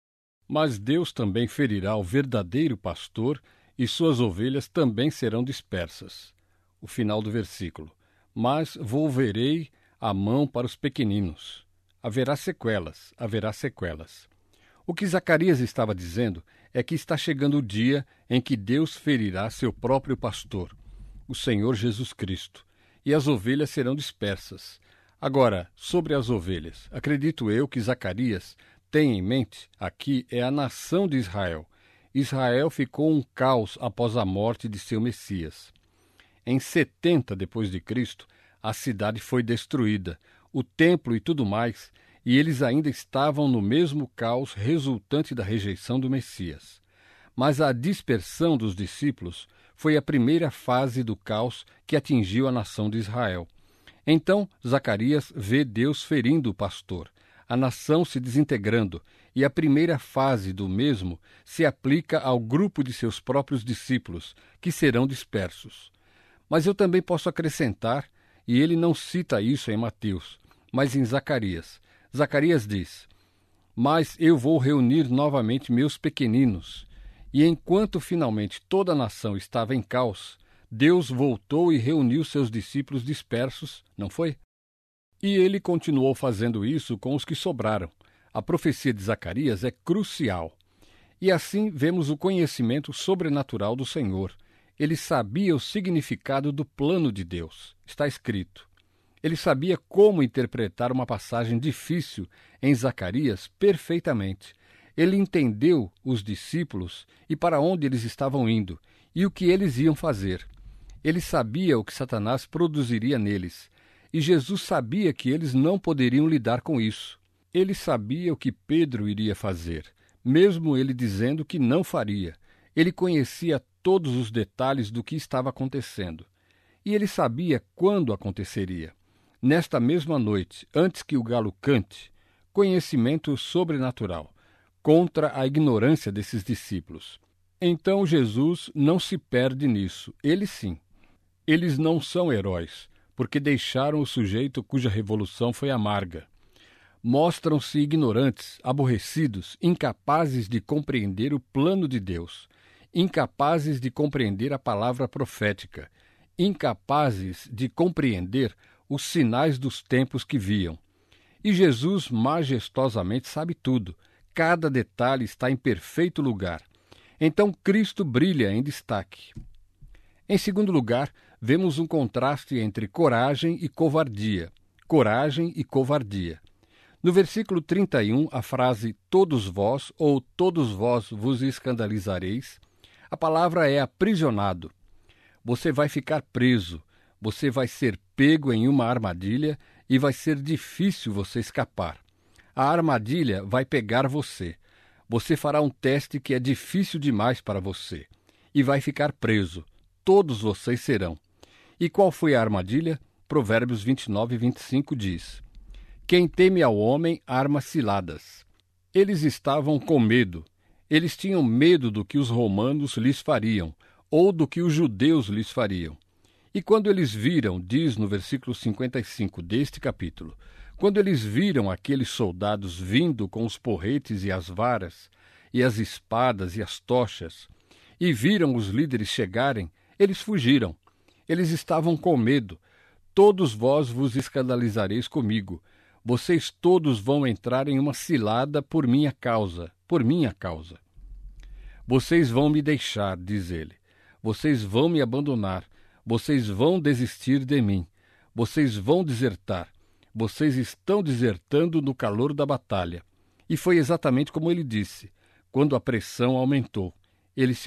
Mas Deus também ferirá o verdadeiro pastor e suas ovelhas também serão dispersas. O final do versículo. Mas volverei a mão para os pequeninos. Haverá sequelas, haverá sequelas. O que Zacarias estava dizendo é que está chegando o dia em que Deus ferirá seu próprio pastor, o Senhor Jesus Cristo, e as ovelhas serão dispersas. Agora, sobre as ovelhas, acredito eu que Zacarias tem em mente aqui é a nação de Israel. Israel ficou um caos após a morte de seu Messias. Em 70 depois de Cristo, a cidade foi destruída, o templo e tudo mais, e eles ainda estavam no mesmo caos resultante da rejeição do Messias. Mas a dispersão dos discípulos foi a primeira fase do caos que atingiu a nação de Israel. Então, Zacarias vê Deus ferindo o pastor, a nação se desintegrando, e a primeira fase do mesmo se aplica ao grupo de seus próprios discípulos, que serão dispersos. Mas eu também posso acrescentar, e ele não cita isso em Mateus, mas em Zacarias. Zacarias diz, mas eu vou reunir novamente meus pequeninos. E enquanto finalmente toda a nação estava em caos, Deus voltou e reuniu seus discípulos dispersos, não foi? E ele continuou fazendo isso com os que sobraram. A profecia de Zacarias é crucial. E assim vemos o conhecimento sobrenatural do Senhor. Ele sabia o significado do plano de Deus. Está escrito. Ele sabia como interpretar uma passagem difícil em Zacarias perfeitamente. Ele entendeu os discípulos e para onde eles estavam indo e o que eles iam fazer. Ele sabia o que Satanás produziria neles, e Jesus sabia que eles não poderiam lidar com isso. Ele sabia o que Pedro iria fazer, mesmo ele dizendo que não faria. Ele conhecia todos os detalhes do que estava acontecendo. E ele sabia quando aconteceria. Nesta mesma noite, antes que o galo cante, conhecimento sobrenatural, contra a ignorância desses discípulos. Então Jesus não se perde nisso, ele sim. Eles não são heróis, porque deixaram o sujeito cuja revolução foi amarga. Mostram-se ignorantes, aborrecidos, incapazes de compreender o plano de Deus, incapazes de compreender a palavra profética, incapazes de compreender os sinais dos tempos que viam. E Jesus majestosamente sabe tudo, cada detalhe está em perfeito lugar. Então Cristo brilha em destaque. Em segundo lugar, vemos um contraste entre coragem e covardia. Coragem e covardia. No versículo 31, a frase todos vós ou todos vós vos escandalizareis, a palavra é aprisionado. Você vai ficar preso, você vai ser pego em uma armadilha e vai ser difícil você escapar. A armadilha vai pegar você. Você fará um teste que é difícil demais para você e vai ficar preso. Todos vocês serão. E qual foi a armadilha? Provérbios 29 e 25 diz: quem teme ao homem arma ciladas. Eles estavam com medo. Eles tinham medo do que os romanos lhes fariam, ou do que os judeus lhes fariam. E quando eles viram, diz no versículo 55 deste capítulo, quando eles viram aqueles soldados vindo com os porretes e as varas, e as espadas e as tochas, e viram os líderes chegarem, eles fugiram. Eles estavam com medo. Todos vós vos escandalizareis comigo. Vocês todos vão entrar em uma cilada por minha causa, por minha causa. Vocês vão me deixar, diz ele. Vocês vão me abandonar. Vocês vão desistir de mim. Vocês vão desertar. Vocês estão desertando no calor da batalha. E foi exatamente como ele disse. Quando a pressão aumentou, eles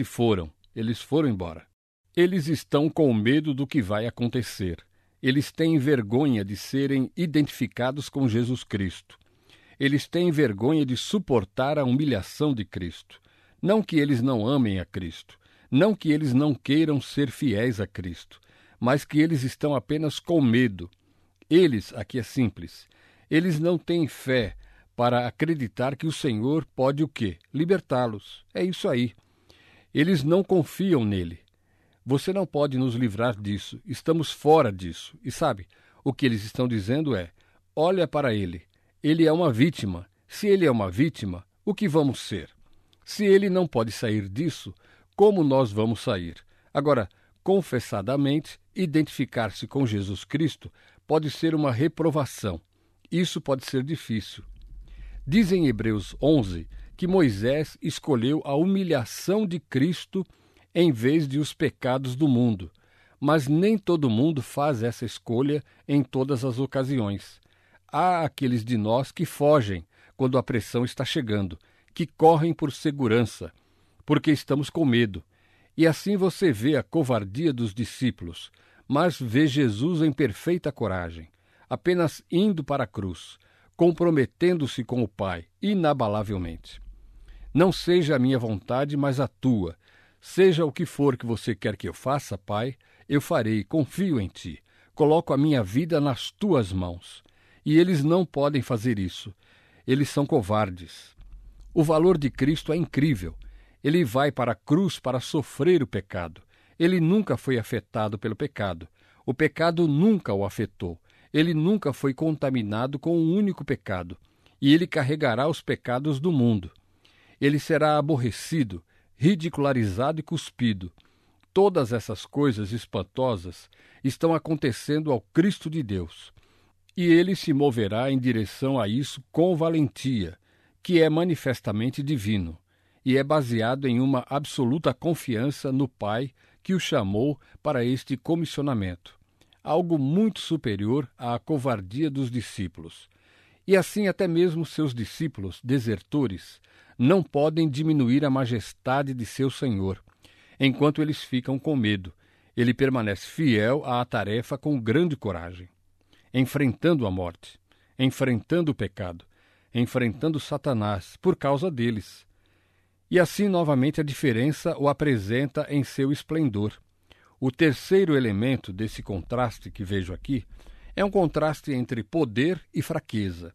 foram embora. Eles estão com medo do que vai acontecer. Eles têm vergonha de serem identificados com Jesus Cristo. Eles têm vergonha de suportar a humilhação de Cristo. Não que eles não amem a Cristo, não que eles não queiram ser fiéis a Cristo, mas que eles estão apenas com medo. Eles, aqui é simples, eles não têm fé para acreditar que o Senhor pode o quê? Libertá-los. É isso aí. Eles não confiam nele. Você não pode nos livrar disso. Estamos fora disso. E sabe, o que eles estão dizendo é, olha para ele. Ele é uma vítima. Se ele é uma vítima, o que vamos ser? Se ele não pode sair disso, como nós vamos sair? Agora, confessadamente, identificar-se com Jesus Cristo pode ser uma reprovação. Isso pode ser difícil. Diz em Hebreus 11 que Moisés escolheu a humilhação de Cristo em vez de os pecados do mundo. Mas nem todo mundo faz essa escolha em todas as ocasiões. Há aqueles de nós que fogem quando a pressão está chegando, que correm por segurança, porque estamos com medo. E assim você vê a covardia dos discípulos, mas vê Jesus em perfeita coragem, apenas indo para a cruz, comprometendo-se com o Pai, inabalavelmente. Não seja a minha vontade, mas a tua. Seja o que for que você quer que eu faça, Pai, eu farei, confio em ti. Coloco a minha vida nas tuas mãos. E eles não podem fazer isso. Eles são covardes. O valor de Cristo é incrível. Ele vai para a cruz para sofrer o pecado. Ele nunca foi afetado pelo pecado. O pecado nunca o afetou. Ele nunca foi contaminado com um único pecado. E ele carregará os pecados do mundo. Ele será aborrecido, ridicularizado e cuspido. Todas essas coisas espantosas estão acontecendo ao Cristo de Deus. E ele se moverá em direção a isso com valentia, que é manifestamente divino, e é baseado em uma absoluta confiança no Pai que o chamou para este comissionamento, algo muito superior à covardia dos discípulos. E assim até mesmo seus discípulos, desertores, não podem diminuir a majestade de seu Senhor, enquanto eles ficam com medo. Ele permanece fiel à tarefa com grande coragem, enfrentando a morte, enfrentando o pecado, enfrentando Satanás por causa deles. E assim novamente a diferença o apresenta em seu esplendor. O terceiro elemento desse contraste que vejo aqui é um contraste entre poder e fraqueza.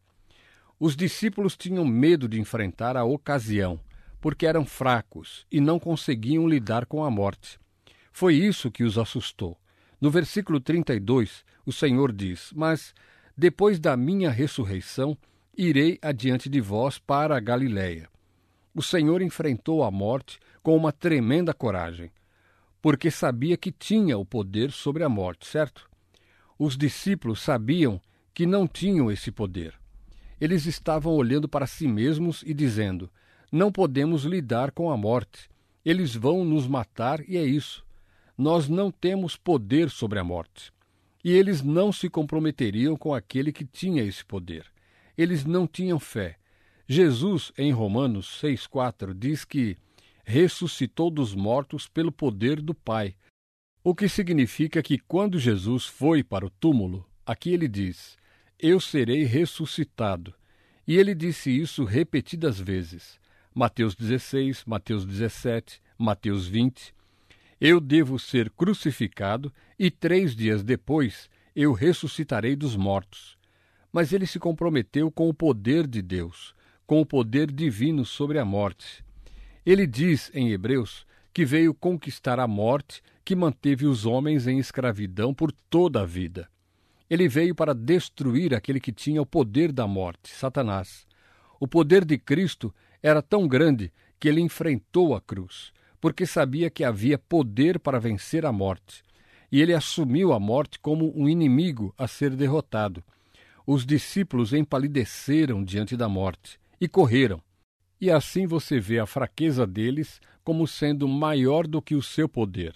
Os discípulos tinham medo de enfrentar a ocasião, porque eram fracos e não conseguiam lidar com a morte. Foi isso que os assustou. No versículo 32, o Senhor diz: "Mas, depois da minha ressurreição, irei adiante de vós para a Galiléia." O Senhor enfrentou a morte com uma tremenda coragem, porque sabia que tinha o poder sobre a morte, certo? Os discípulos sabiam que não tinham esse poder. Eles estavam olhando para si mesmos e dizendo: "Não podemos lidar com a morte. Eles vão nos matar e é isso. Nós não temos poder sobre a morte." E eles não se comprometeriam com aquele que tinha esse poder. Eles não tinham fé. Jesus, em Romanos 6,4, diz que ressuscitou dos mortos pelo poder do Pai, o que significa que quando Jesus foi para o túmulo, aqui ele diz: "Eu serei ressuscitado." E ele disse isso repetidas vezes. Mateus 16, Mateus 17, Mateus 20. "Eu devo ser crucificado e 3 dias depois eu ressuscitarei dos mortos." Mas ele se comprometeu com o poder de Deus, com o poder divino sobre a morte. Ele diz em Hebreus que veio conquistar a morte que manteve os homens em escravidão por toda a vida. Ele veio para destruir aquele que tinha o poder da morte, Satanás. O poder de Cristo era tão grande que ele enfrentou a cruz, porque sabia que havia poder para vencer a morte. E ele assumiu a morte como um inimigo a ser derrotado. Os discípulos empalideceram diante da morte e correram. E assim você vê a fraqueza deles como sendo maior do que o seu poder.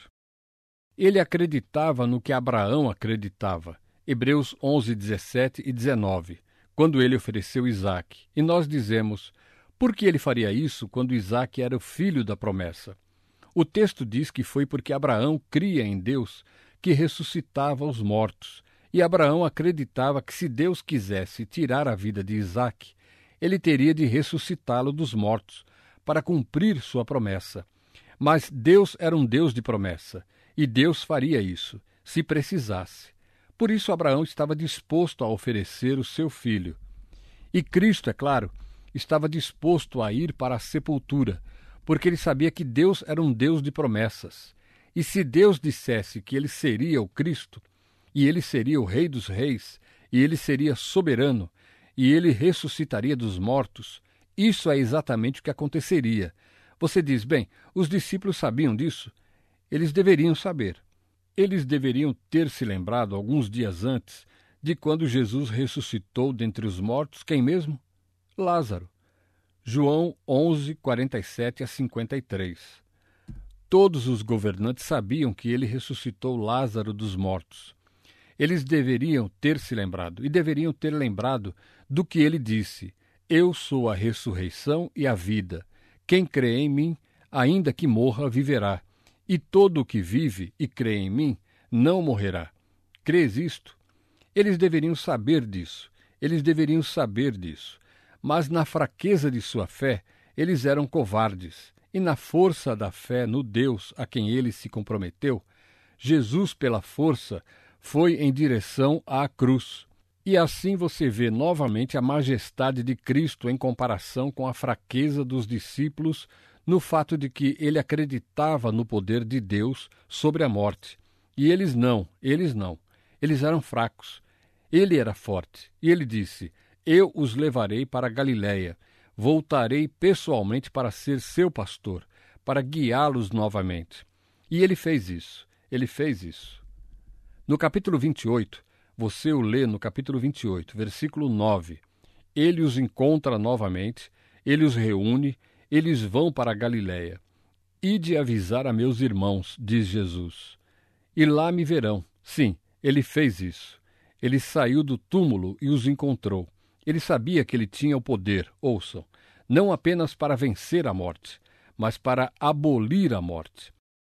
Ele acreditava no que Abraão acreditava, Hebreus 11, 17 e 19, quando ele ofereceu Isaque. E nós dizemos: por que ele faria isso quando Isaque era o filho da promessa? O texto diz que foi porque Abraão cria em Deus que ressuscitava os mortos. E Abraão acreditava que se Deus quisesse tirar a vida de Isaque, ele teria de ressuscitá-lo dos mortos, para cumprir sua promessa. Mas Deus era um Deus de promessa, e Deus faria isso, se precisasse. Por isso Abraão estava disposto a oferecer o seu filho. E Cristo, é claro, estava disposto a ir para a sepultura, porque ele sabia que Deus era um Deus de promessas. E se Deus dissesse que ele seria o Cristo, e ele seria o Rei dos Reis, e ele seria soberano, e ele ressuscitaria dos mortos, isso é exatamente o que aconteceria. Você diz: bem, os discípulos sabiam disso? Eles deveriam saber. Eles deveriam ter se lembrado, alguns dias antes, de quando Jesus ressuscitou dentre os mortos, quem mesmo? Lázaro. João 11, 47 a 53. Todos os governantes sabiam que ele ressuscitou Lázaro dos mortos. Eles deveriam ter se lembrado, e deveriam ter lembrado do que ele disse: "Eu sou a ressurreição e a vida. Quem crê em mim, ainda que morra, viverá. E todo o que vive e crê em mim, não morrerá." Crês isto? Eles deveriam saber disso. Eles deveriam saber disso. Mas na fraqueza de sua fé, eles eram covardes. E na força da fé no Deus a quem ele se comprometeu, Jesus, pela força, foi em direção à cruz. E assim você vê novamente a majestade de Cristo em comparação com a fraqueza dos discípulos, no fato de que ele acreditava no poder de Deus sobre a morte. E eles não. Eles eram fracos. Ele era forte. E ele disse: "Eu os levarei para a Galiléia. Voltarei pessoalmente para ser seu pastor, para guiá-los novamente." E ele fez isso. Ele fez isso. No capítulo 28, você o lê no capítulo 28, versículo 9. Ele os encontra novamente, ele os reúne, eles vão para a Galiléia. Ide avisar a meus irmãos, diz Jesus. E lá me verão. Sim, ele fez isso. Ele saiu do túmulo e os encontrou. Ele sabia que ele tinha o poder, ouçam, não apenas para vencer a morte, mas para abolir a morte.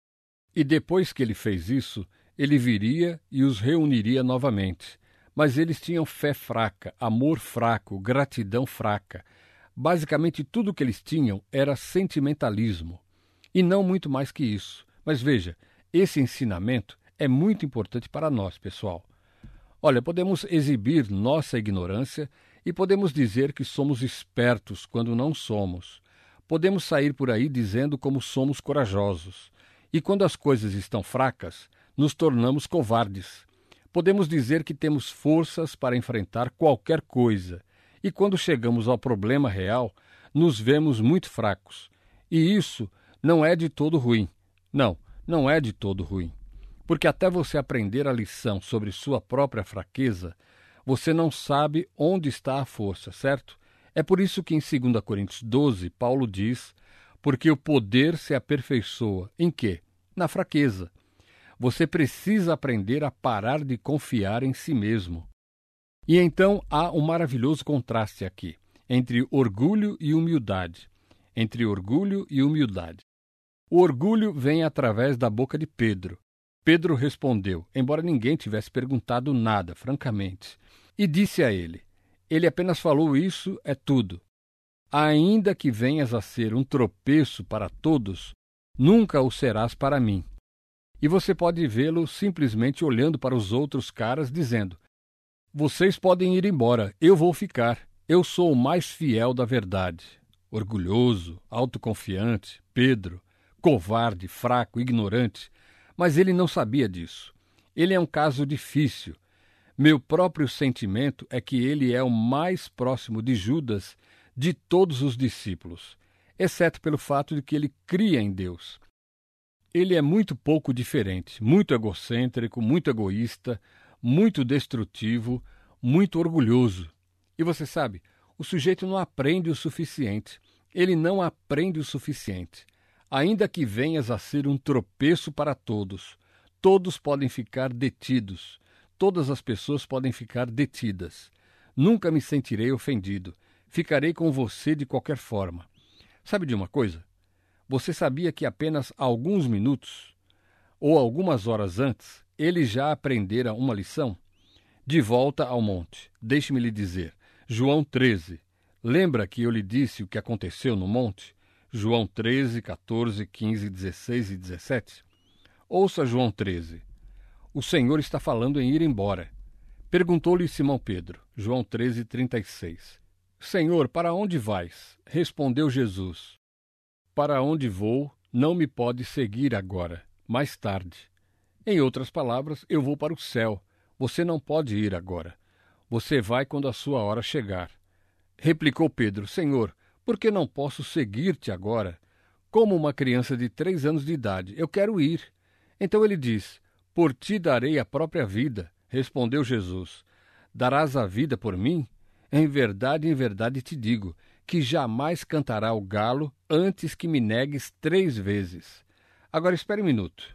E depois que ele fez isso, ele viria e os reuniria novamente. Mas eles tinham fé fraca, amor fraco, gratidão fraca. Basicamente tudo o que eles tinham era sentimentalismo. E não muito mais que isso. Mas veja, esse ensinamento é muito importante para nós, pessoal. Olha, podemos exibir nossa ignorância e podemos dizer que somos espertos quando não somos. Podemos sair por aí dizendo como somos corajosos. E quando as coisas estão fracas, nos tornamos covardes. Podemos dizer que temos forças para enfrentar qualquer coisa. E quando chegamos ao problema real, nos vemos muito fracos. E isso não é de todo ruim. Não, não é de todo ruim. Porque até você aprender a lição sobre sua própria fraqueza, você não sabe onde está a força, certo? É por isso que em 2 Coríntios 12, Paulo diz, porque o poder se aperfeiçoa. Em quê? Na fraqueza. Você precisa aprender a parar de confiar em si mesmo. E então há um maravilhoso contraste aqui, entre orgulho e humildade. Entre orgulho e humildade. O orgulho vem através da boca de Pedro. Pedro respondeu, embora ninguém tivesse perguntado nada, francamente, e disse a ele, ele apenas falou isso, é tudo. Ainda que venhas a ser um tropeço para todos, nunca o serás para mim. E você pode vê-lo simplesmente olhando para os outros caras, dizendo, vocês podem ir embora, eu vou ficar, eu sou o mais fiel da verdade. Orgulhoso, autoconfiante, Pedro, covarde, fraco, ignorante, mas ele não sabia disso. Ele é um caso difícil. Meu próprio sentimento é que ele é o mais próximo de Judas de todos os discípulos, exceto pelo fato de que ele cria em Deus. Ele é muito pouco diferente, muito egocêntrico, muito egoísta, muito destrutivo, muito orgulhoso. E você sabe, o sujeito não aprende o suficiente. Ele não aprende o suficiente. Ainda que venhas a ser um tropeço para todos, todos podem ficar detidos. Todas as pessoas podem ficar detidas. Nunca me sentirei ofendido. Ficarei com você de qualquer forma. Sabe de uma coisa? Você sabia que apenas alguns minutos ou algumas horas antes ele já aprendera uma lição? De volta ao monte. Deixe-me lhe dizer. João 13. Lembra que eu lhe disse o que aconteceu no monte? João 13, 14, 15, 16 e 17. Ouça João 13. O Senhor está falando em ir embora. Perguntou-lhe Simão Pedro. João 13, 36. Senhor, para onde vais? Respondeu Jesus. Para onde vou, não me pode seguir agora, mais tarde. Em outras palavras, eu vou para o céu. Você não pode ir agora. Você vai quando a sua hora chegar. Replicou Pedro, Senhor, por que não posso seguir-te agora? Como uma criança de 3 anos de idade, eu quero ir. Então ele diz, por ti darei a própria vida. Respondeu Jesus, darás a vida por mim? Em verdade te digo, que jamais cantará o galo antes que me negues 3 vezes. Agora espere um minuto.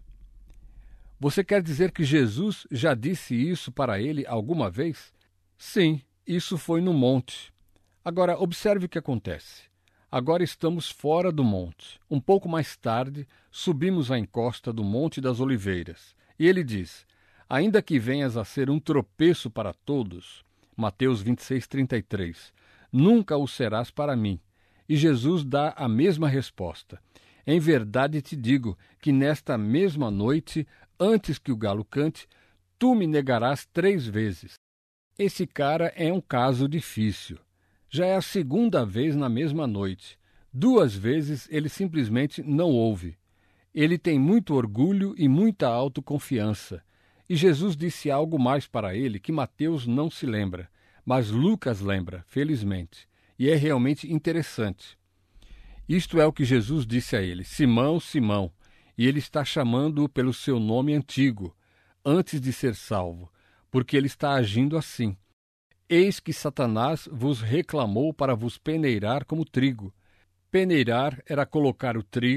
Você quer dizer que Jesus já disse isso para ele alguma vez? Sim, isso foi no monte. Agora, observe o que acontece. Agora estamos fora do monte. Um pouco mais tarde, subimos a encosta do Monte das Oliveiras. E ele diz, ainda que venhas a ser um tropeço para todos, Mateus 26, 33, nunca o serás para mim. E Jesus dá a mesma resposta. Em verdade te digo que nesta mesma noite, antes que o galo cante, tu me negarás 3 vezes. Esse cara é um caso difícil. Já é a 2ª vez na mesma noite. 2 vezes ele simplesmente não ouve. Ele tem muito orgulho e muita autoconfiança. E Jesus disse algo mais para ele que Mateus não se lembra, mas Lucas lembra, felizmente. E é realmente interessante. Isto é o que Jesus disse a ele, Simão, Simão, e ele está chamando-o pelo seu nome antigo, antes de ser salvo, porque ele está agindo assim. Eis que Satanás vos reclamou para vos peneirar como trigo. Peneirar era colocar o trigo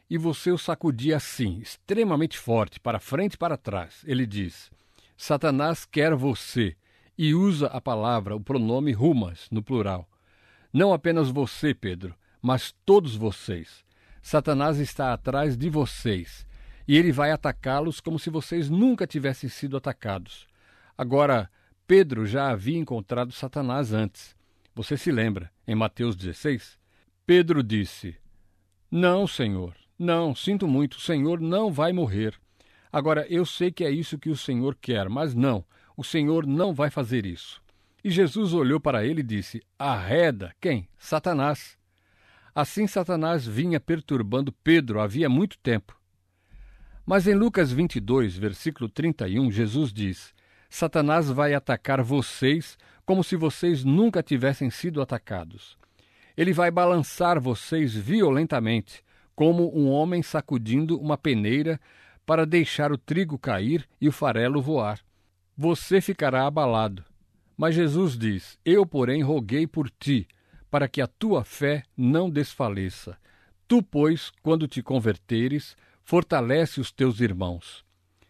e você o sacudia assim, extremamente forte, para frente e para trás. Ele diz: Satanás quer você, e usa a palavra, o pronome humas, no plural. Não apenas você, Pedro, mas todos vocês. Satanás está atrás de vocês, e ele vai atacá-los como se vocês nunca tivessem sido atacados. Agora, Pedro já havia encontrado Satanás antes. Você se lembra, em Mateus 16? Pedro disse: Não, Senhor, não, sinto muito, o Senhor não vai morrer. Agora, eu sei que é isso que o Senhor quer, mas não, o Senhor não vai fazer isso. E Jesus olhou para ele e disse: Arreda, quem? Satanás. Assim Satanás vinha perturbando Pedro havia muito tempo. Mas em Lucas 22, versículo 31, Jesus diz: Satanás vai atacar vocês como se vocês nunca tivessem sido atacados. Ele vai balançar vocês violentamente, como um homem sacudindo uma peneira para deixar o trigo cair e o farelo voar. Você ficará abalado. Mas Jesus diz: Eu, porém, roguei por ti, para que a tua fé não desfaleça. Tu, pois, quando te converteres, fortalece os teus irmãos.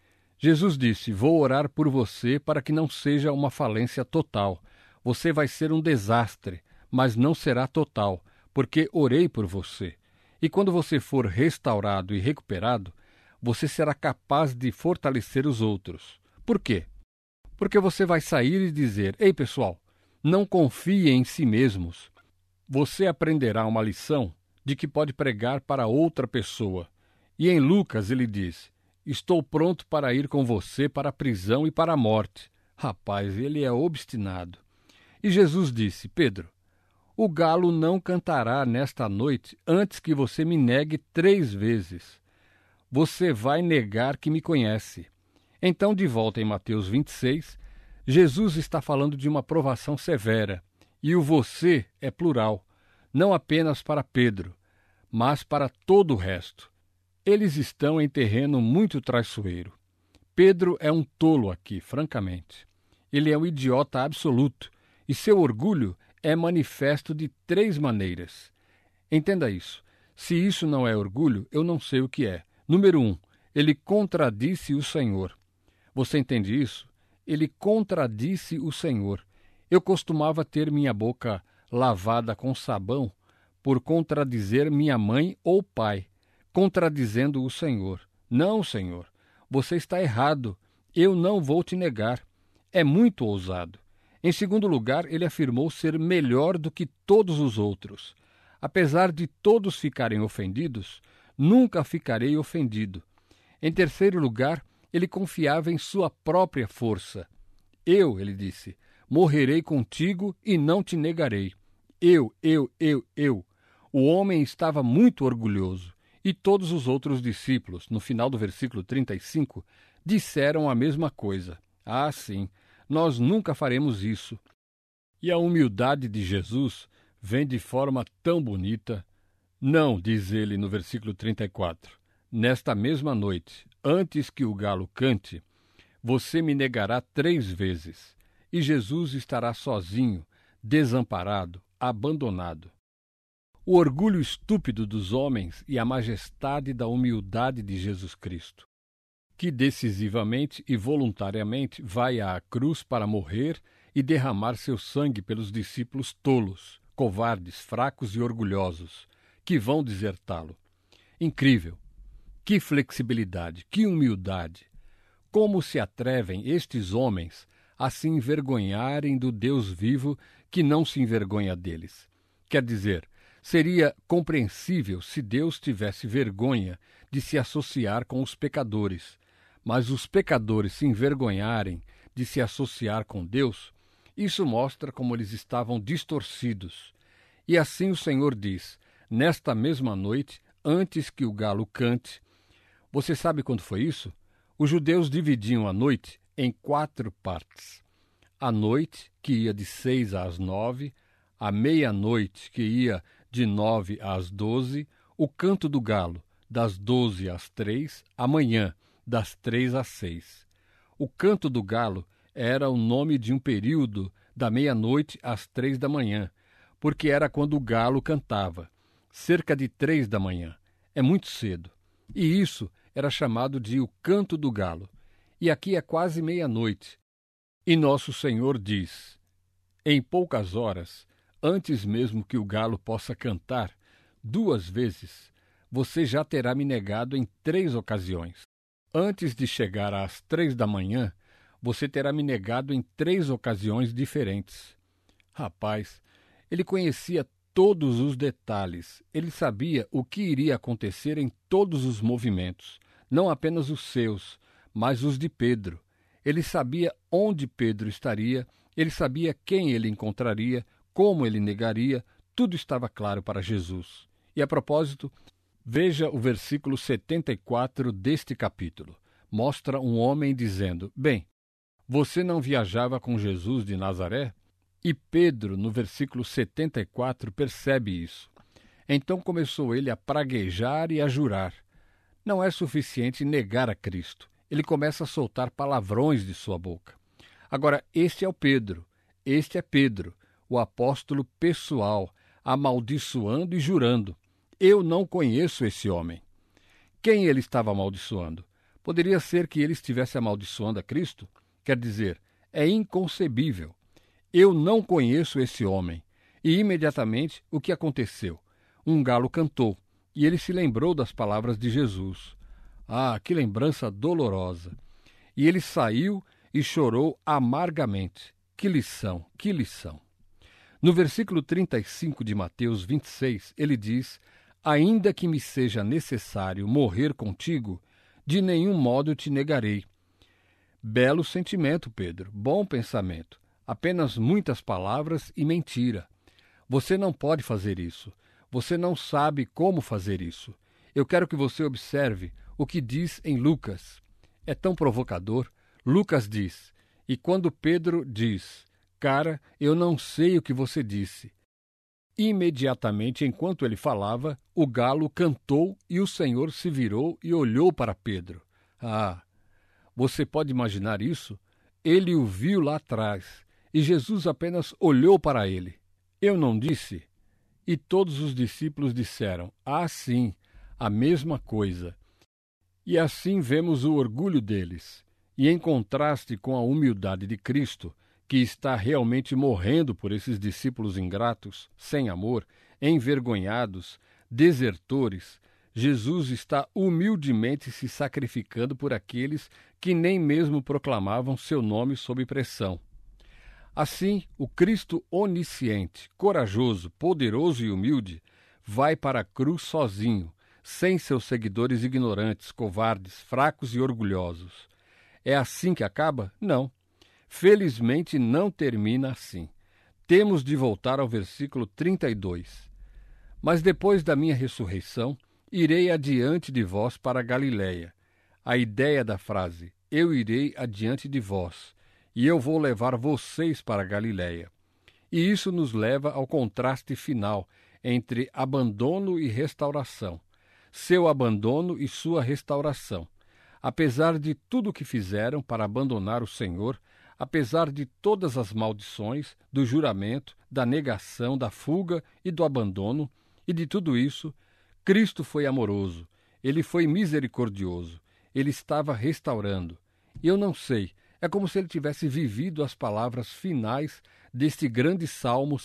Jesus disse: Vou orar por você para que não seja uma falência total. Você vai ser um desastre, mas não será total, porque orei por você. E quando você for restaurado e recuperado, você será capaz de fortalecer os outros. Por quê? Porque você vai sair e dizer: Ei, pessoal, não confie em si mesmos. Você aprenderá uma lição de que pode pregar para outra pessoa. E em Lucas ele diz: Estou pronto para ir com você para a prisão e para a morte. Rapaz, ele é obstinado. E Jesus disse: Pedro, o galo não cantará nesta noite antes que você me negue 3 vezes. Você vai negar que me conhece. Então, de volta em Mateus 26, Jesus está falando de uma provação severa, e o você é plural, não apenas para Pedro, mas para todo o resto. Eles estão em terreno muito traiçoeiro. Pedro é um tolo aqui, francamente. Ele é um idiota absoluto, e seu orgulho é manifesto de 3 maneiras. Entenda isso. Se isso não é orgulho, eu não sei o que é. Número 1, ele contradisse o Senhor. Você entende isso? Ele contradisse o Senhor. Eu costumava ter minha boca lavada com sabão por contradizer minha mãe ou pai, contradizendo o Senhor. Não, Senhor, você está errado. Eu não vou te negar. É muito ousado. Em segundo lugar, ele afirmou ser melhor do que todos os outros. Apesar de todos ficarem ofendidos, nunca ficarei ofendido. Em terceiro lugar, ele confiava em sua própria força. Ele disse, morrerei contigo e não te negarei. Eu. O homem estava muito orgulhoso. E todos os outros discípulos, no final do versículo 35, disseram a mesma coisa. Ah, sim, nós nunca faremos isso. E a humildade de Jesus vem de forma tão bonita. Não, diz ele no versículo 34, nesta mesma noite, antes que o galo cante, você me negará 3 vezes, e Jesus estará sozinho, desamparado, abandonado. O orgulho estúpido dos homens e a majestade da humildade de Jesus Cristo, que decisivamente e voluntariamente vai à cruz para morrer e derramar seu sangue pelos discípulos tolos, covardes, fracos e orgulhosos, que vão desertá-lo. Incrível! Que flexibilidade, que humildade! Como se atrevem estes homens a se envergonharem do Deus vivo que não se envergonha deles? Quer dizer, seria compreensível se Deus tivesse vergonha de se associar com os pecadores, mas os pecadores se envergonharem de se associar com Deus, isso mostra como eles estavam distorcidos. E assim o Senhor diz, nesta mesma noite, antes que o galo cante. Você sabe quando foi isso? Os judeus dividiam a noite em 4 partes. A noite, que ia de 6 às 9, a meia-noite, que ia de 9 às 12, o canto do galo, das 12 às 3, amanhã, das 3 às 6. O canto do galo era o nome de um período da meia-noite às 3 da manhã, porque era quando o galo cantava, cerca de 3 da manhã. É muito cedo. E isso era chamado de o canto do galo. E aqui é quase meia-noite. E nosso Senhor diz: em poucas horas, antes mesmo que o galo possa cantar, 2 vezes, você já terá me negado em 3 ocasiões. Antes de chegar às 3 da manhã, você terá me negado em 3 ocasiões diferentes. Rapaz, ele conhecia todos os detalhes. Ele sabia o que iria acontecer em todos os movimentos, não apenas os seus, mas os de Pedro. Ele sabia onde Pedro estaria, ele sabia quem ele encontraria, como ele negaria, tudo estava claro para Jesus. E a propósito, veja o versículo 74 deste capítulo. Mostra um homem dizendo: bem, você não viajava com Jesus de Nazaré? E Pedro, no versículo 74, percebe isso. Então começou ele a praguejar e a jurar. Não é suficiente negar a Cristo. Ele começa a soltar palavrões de sua boca. Agora, este é Pedro, o apóstolo pessoal, amaldiçoando e jurando. Eu não conheço esse homem. Quem ele estava amaldiçoando? Poderia ser que ele estivesse amaldiçoando a Cristo? Quer dizer, é inconcebível. Eu não conheço esse homem. E imediatamente o que aconteceu? Um galo cantou, e ele se lembrou das palavras de Jesus. Ah, que lembrança dolorosa! E ele saiu e chorou amargamente. Que lição, que lição! No versículo 35 de Mateus 26, ele diz: ainda que me seja necessário morrer contigo, de nenhum modo te negarei. Belo sentimento, Pedro, bom pensamento. Apenas muitas palavras e mentira. Você não pode fazer isso. Você não sabe como fazer isso. Eu quero que você observe o que diz em Lucas. É tão provocador. Lucas diz: e quando Pedro diz: cara, eu não sei o que você disse. Imediatamente, enquanto ele falava, o galo cantou e o Senhor se virou e olhou para Pedro. Ah, você pode imaginar isso? Ele o viu lá atrás e Jesus apenas olhou para ele. Eu não disse? E todos os discípulos disseram: ah, sim, a mesma coisa. E assim vemos o orgulho deles. E em contraste com a humildade de Cristo, que está realmente morrendo por esses discípulos ingratos, sem amor, envergonhados, desertores, Jesus está humildemente se sacrificando por aqueles que nem mesmo proclamavam seu nome sob pressão. Assim, o Cristo onisciente, corajoso, poderoso e humilde vai para a cruz sozinho, sem seus seguidores ignorantes, covardes, fracos e orgulhosos. É assim que acaba? Não. Felizmente não termina assim. Temos de voltar ao versículo 32. Mas depois da minha ressurreição, irei adiante de vós para a Galiléia. A ideia da frase, eu irei adiante de vós, e eu vou levar vocês para a Galiléia. E isso nos leva ao contraste final entre abandono e restauração. Seu abandono e sua restauração. Apesar de tudo o que fizeram para abandonar o Senhor, apesar de todas as maldições, do juramento, da negação, da fuga e do abandono, e de tudo isso, Cristo foi amoroso, ele foi misericordioso, ele estava restaurando. E eu não sei, é como se ele tivesse vivido as palavras finais deste grande Salmo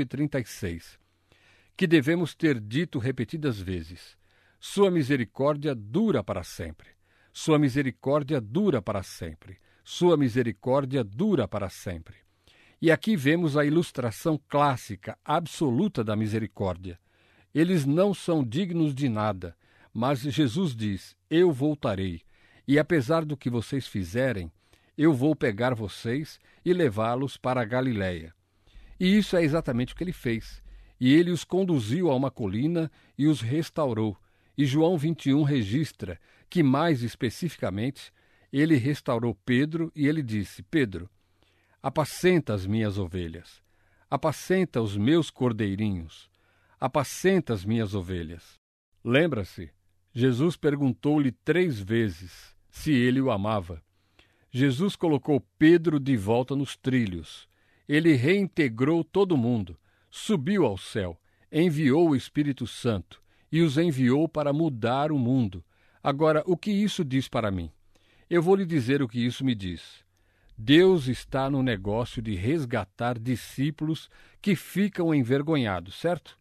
136, que devemos ter dito repetidas vezes: sua misericórdia dura para sempre. Sua misericórdia dura para sempre. Sua misericórdia dura para sempre. E aqui vemos a ilustração clássica, absoluta da misericórdia. Eles não são dignos de nada, mas Jesus diz: eu voltarei, e apesar do que vocês fizerem, eu vou pegar vocês e levá-los para a Galiléia. E isso é exatamente o que ele fez. E ele os conduziu a uma colina e os restaurou. E João 21 registra que, mais especificamente, ele restaurou Pedro e ele disse: Pedro, apacenta as minhas ovelhas, apacenta os meus cordeirinhos, apacenta as minhas ovelhas. Lembra-se, Jesus perguntou-lhe 3 vezes se ele o amava. Jesus colocou Pedro de volta nos trilhos. Ele reintegrou todo mundo, subiu ao céu, enviou o Espírito Santo. e os enviou para mudar o mundo. Agora, o que isso diz para mim? Eu vou lhe dizer o que isso me diz. Deus está no negócio de resgatar discípulos que ficam envergonhados, certo?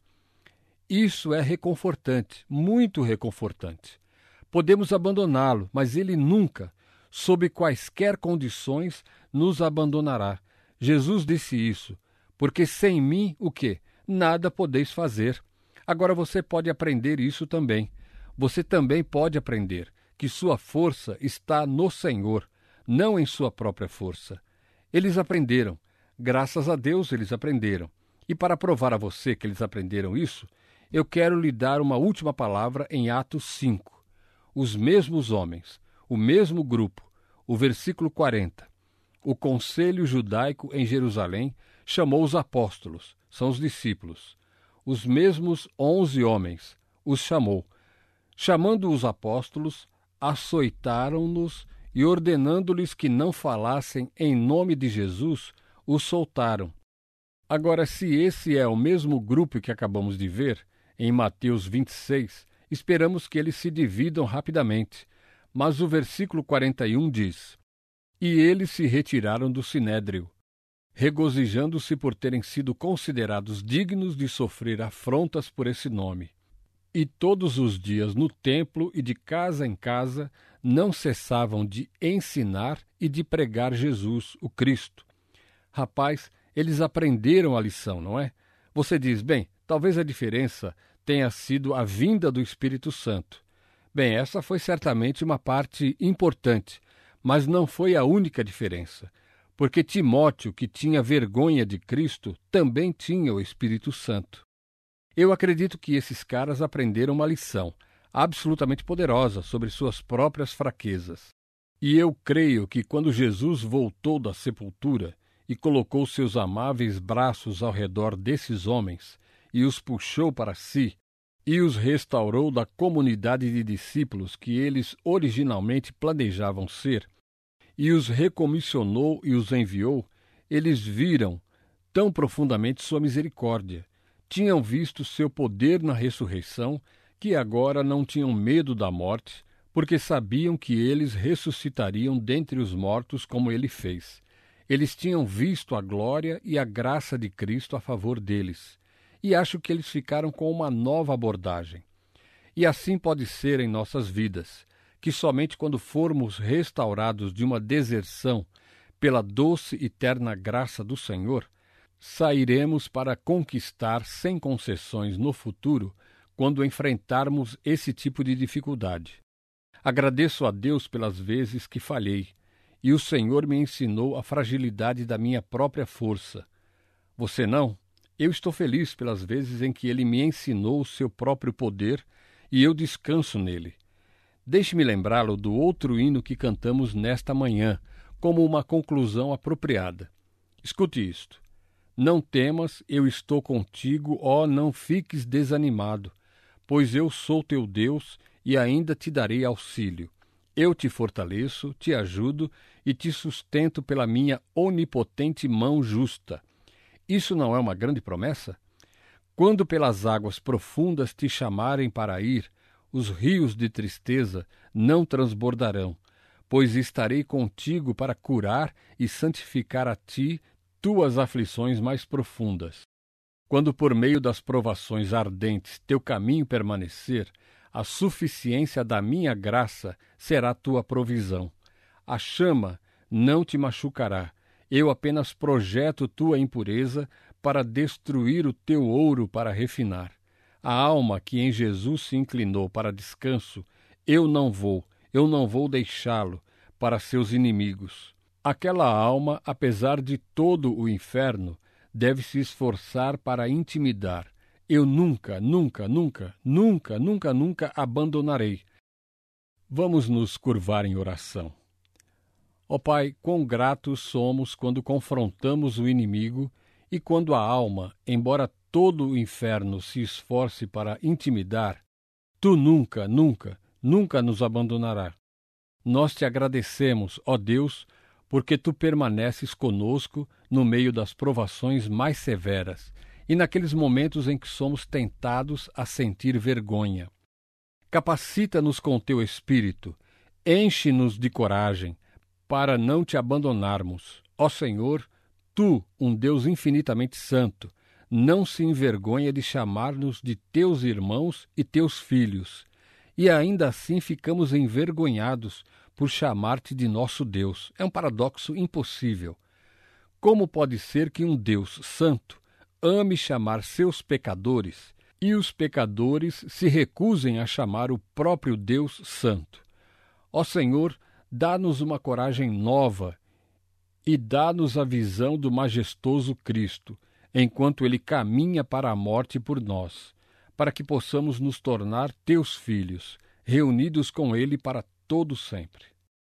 Isso é reconfortante, muito reconfortante. Podemos abandoná-lo, mas ele nunca, sob quaisquer condições, nos abandonará. Jesus disse isso, porque sem mim, o quê? Nada podeis fazer. Agora você pode aprender isso também. Você também pode aprender que sua força está no Senhor, não em sua própria força. Eles aprenderam. Graças a Deus eles aprenderam. E para provar a você que eles aprenderam isso, eu quero lhe dar uma última palavra em Atos 5. Os mesmos homens, o mesmo grupo, o versículo 40. O conselho judaico em Jerusalém chamou os apóstolos, são os discípulos. Os mesmos 11 homens os chamou. Chamando os apóstolos, açoitaram-nos e, ordenando-lhes que não falassem em nome de Jesus, os soltaram. Agora, se esse é o mesmo grupo que acabamos de ver, em Mateus 26, esperamos que eles se dividam rapidamente. Mas o versículo 41 diz: E eles se retiraram do sinédrio, regozijando-se por terem sido considerados dignos de sofrer afrontas por esse nome. E todos os dias no templo e de casa em casa não cessavam de ensinar e de pregar Jesus, o Cristo. Rapaz, eles aprenderam a lição, não é? Você diz, bem, talvez a diferença tenha sido a vinda do Espírito Santo. Bem, essa foi certamente uma parte importante, mas não foi a única diferença, porque Timóteo, que tinha vergonha de Cristo, também tinha o Espírito Santo. Eu acredito que esses caras aprenderam uma lição absolutamente poderosa sobre suas próprias fraquezas. E eu creio que quando Jesus voltou da sepultura e colocou seus amáveis braços ao redor desses homens e os puxou para si e os restaurou da comunidade de discípulos que eles originalmente planejavam ser, e os recomissionou e os enviou, eles viram tão profundamente sua misericórdia. Tinham visto seu poder na ressurreição, que agora não tinham medo da morte, porque sabiam que eles ressuscitariam dentre os mortos como ele fez. Eles tinham visto a glória e a graça de Cristo a favor deles, e acho que eles ficaram com uma nova abordagem. E assim pode ser em nossas vidas, que somente quando formos restaurados de uma deserção pela doce e terna graça do Senhor, sairemos para conquistar sem concessões no futuro quando enfrentarmos esse tipo de dificuldade. Agradeço a Deus pelas vezes que falhei, e o Senhor me ensinou a fragilidade da minha própria força. Você não? Eu estou feliz pelas vezes em que Ele me ensinou o seu próprio poder e eu descanso nele. Deixe-me lembrá-lo do outro hino que cantamos nesta manhã, como uma conclusão apropriada. Escute isto. Não temas, eu estou contigo, ó, não fiques desanimado, pois eu sou teu Deus e ainda te darei auxílio. Eu te fortaleço, te ajudo e te sustento pela minha onipotente mão justa. Isso não é uma grande promessa? Quando pelas águas profundas te chamarem para ir, os rios de tristeza não transbordarão, pois estarei contigo para curar e santificar a ti tuas aflições mais profundas. Quando por meio das provações ardentes teu caminho permanecer, a suficiência da minha graça será tua provisão. A chama não te machucará. Eu apenas projeto tua impureza para destruir o teu ouro para refinar. A alma que em Jesus se inclinou para descanso, eu não vou deixá-lo para seus inimigos. Aquela alma, apesar de todo o inferno, deve se esforçar para intimidar. Eu nunca abandonarei. Vamos nos curvar em oração. Ó Pai, quão gratos somos quando confrontamos o inimigo e quando a alma, embora todo o inferno se esforce para intimidar, Tu nunca nos abandonará. Nós te agradecemos, ó Deus, porque Tu permaneces conosco no meio das provações mais severas e naqueles momentos em que somos tentados a sentir vergonha. Capacita-nos com teu Espírito, enche-nos de coragem, para não te abandonarmos. Ó Senhor, tu, um Deus infinitamente santo, não se envergonha de chamar-nos de teus irmãos e teus filhos, e ainda assim ficamos envergonhados por chamar-te de nosso Deus. É um paradoxo impossível. Como pode ser que um Deus santo ame chamar seus pecadores e os pecadores se recusem a chamar o próprio Deus santo? Ó Senhor, dá-nos uma coragem nova e dá-nos a visão do majestoso Cristo, enquanto ele caminha para a morte por nós, para que possamos nos tornar teus filhos, reunidos com ele para todo sempre.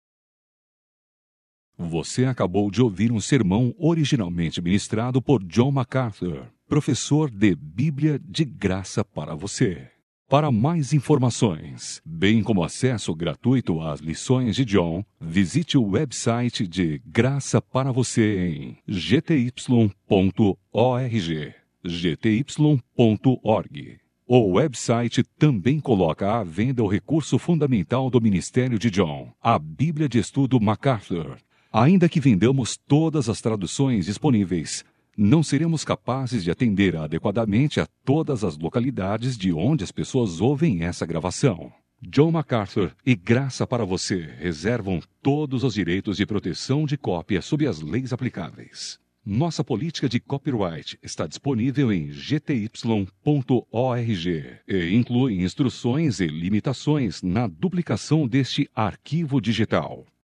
Você acabou de ouvir um sermão originalmente ministrado por John MacArthur, professor de Bíblia de graça para você. Para mais informações, bem como acesso gratuito às lições de John, visite o website de Graça para Você em gty.org. gty.org. O website também coloca à venda o recurso fundamental do ministério de John, a Bíblia de Estudo MacArthur. Ainda que vendamos todas as traduções disponíveis, não seremos capazes de atender adequadamente a todas as localidades de onde as pessoas ouvem essa gravação. John MacArthur e Graça para Você reservam todos os direitos de proteção de cópia sob as leis aplicáveis. Nossa política de copyright está disponível em gty.org e inclui instruções e limitações na duplicação deste arquivo digital.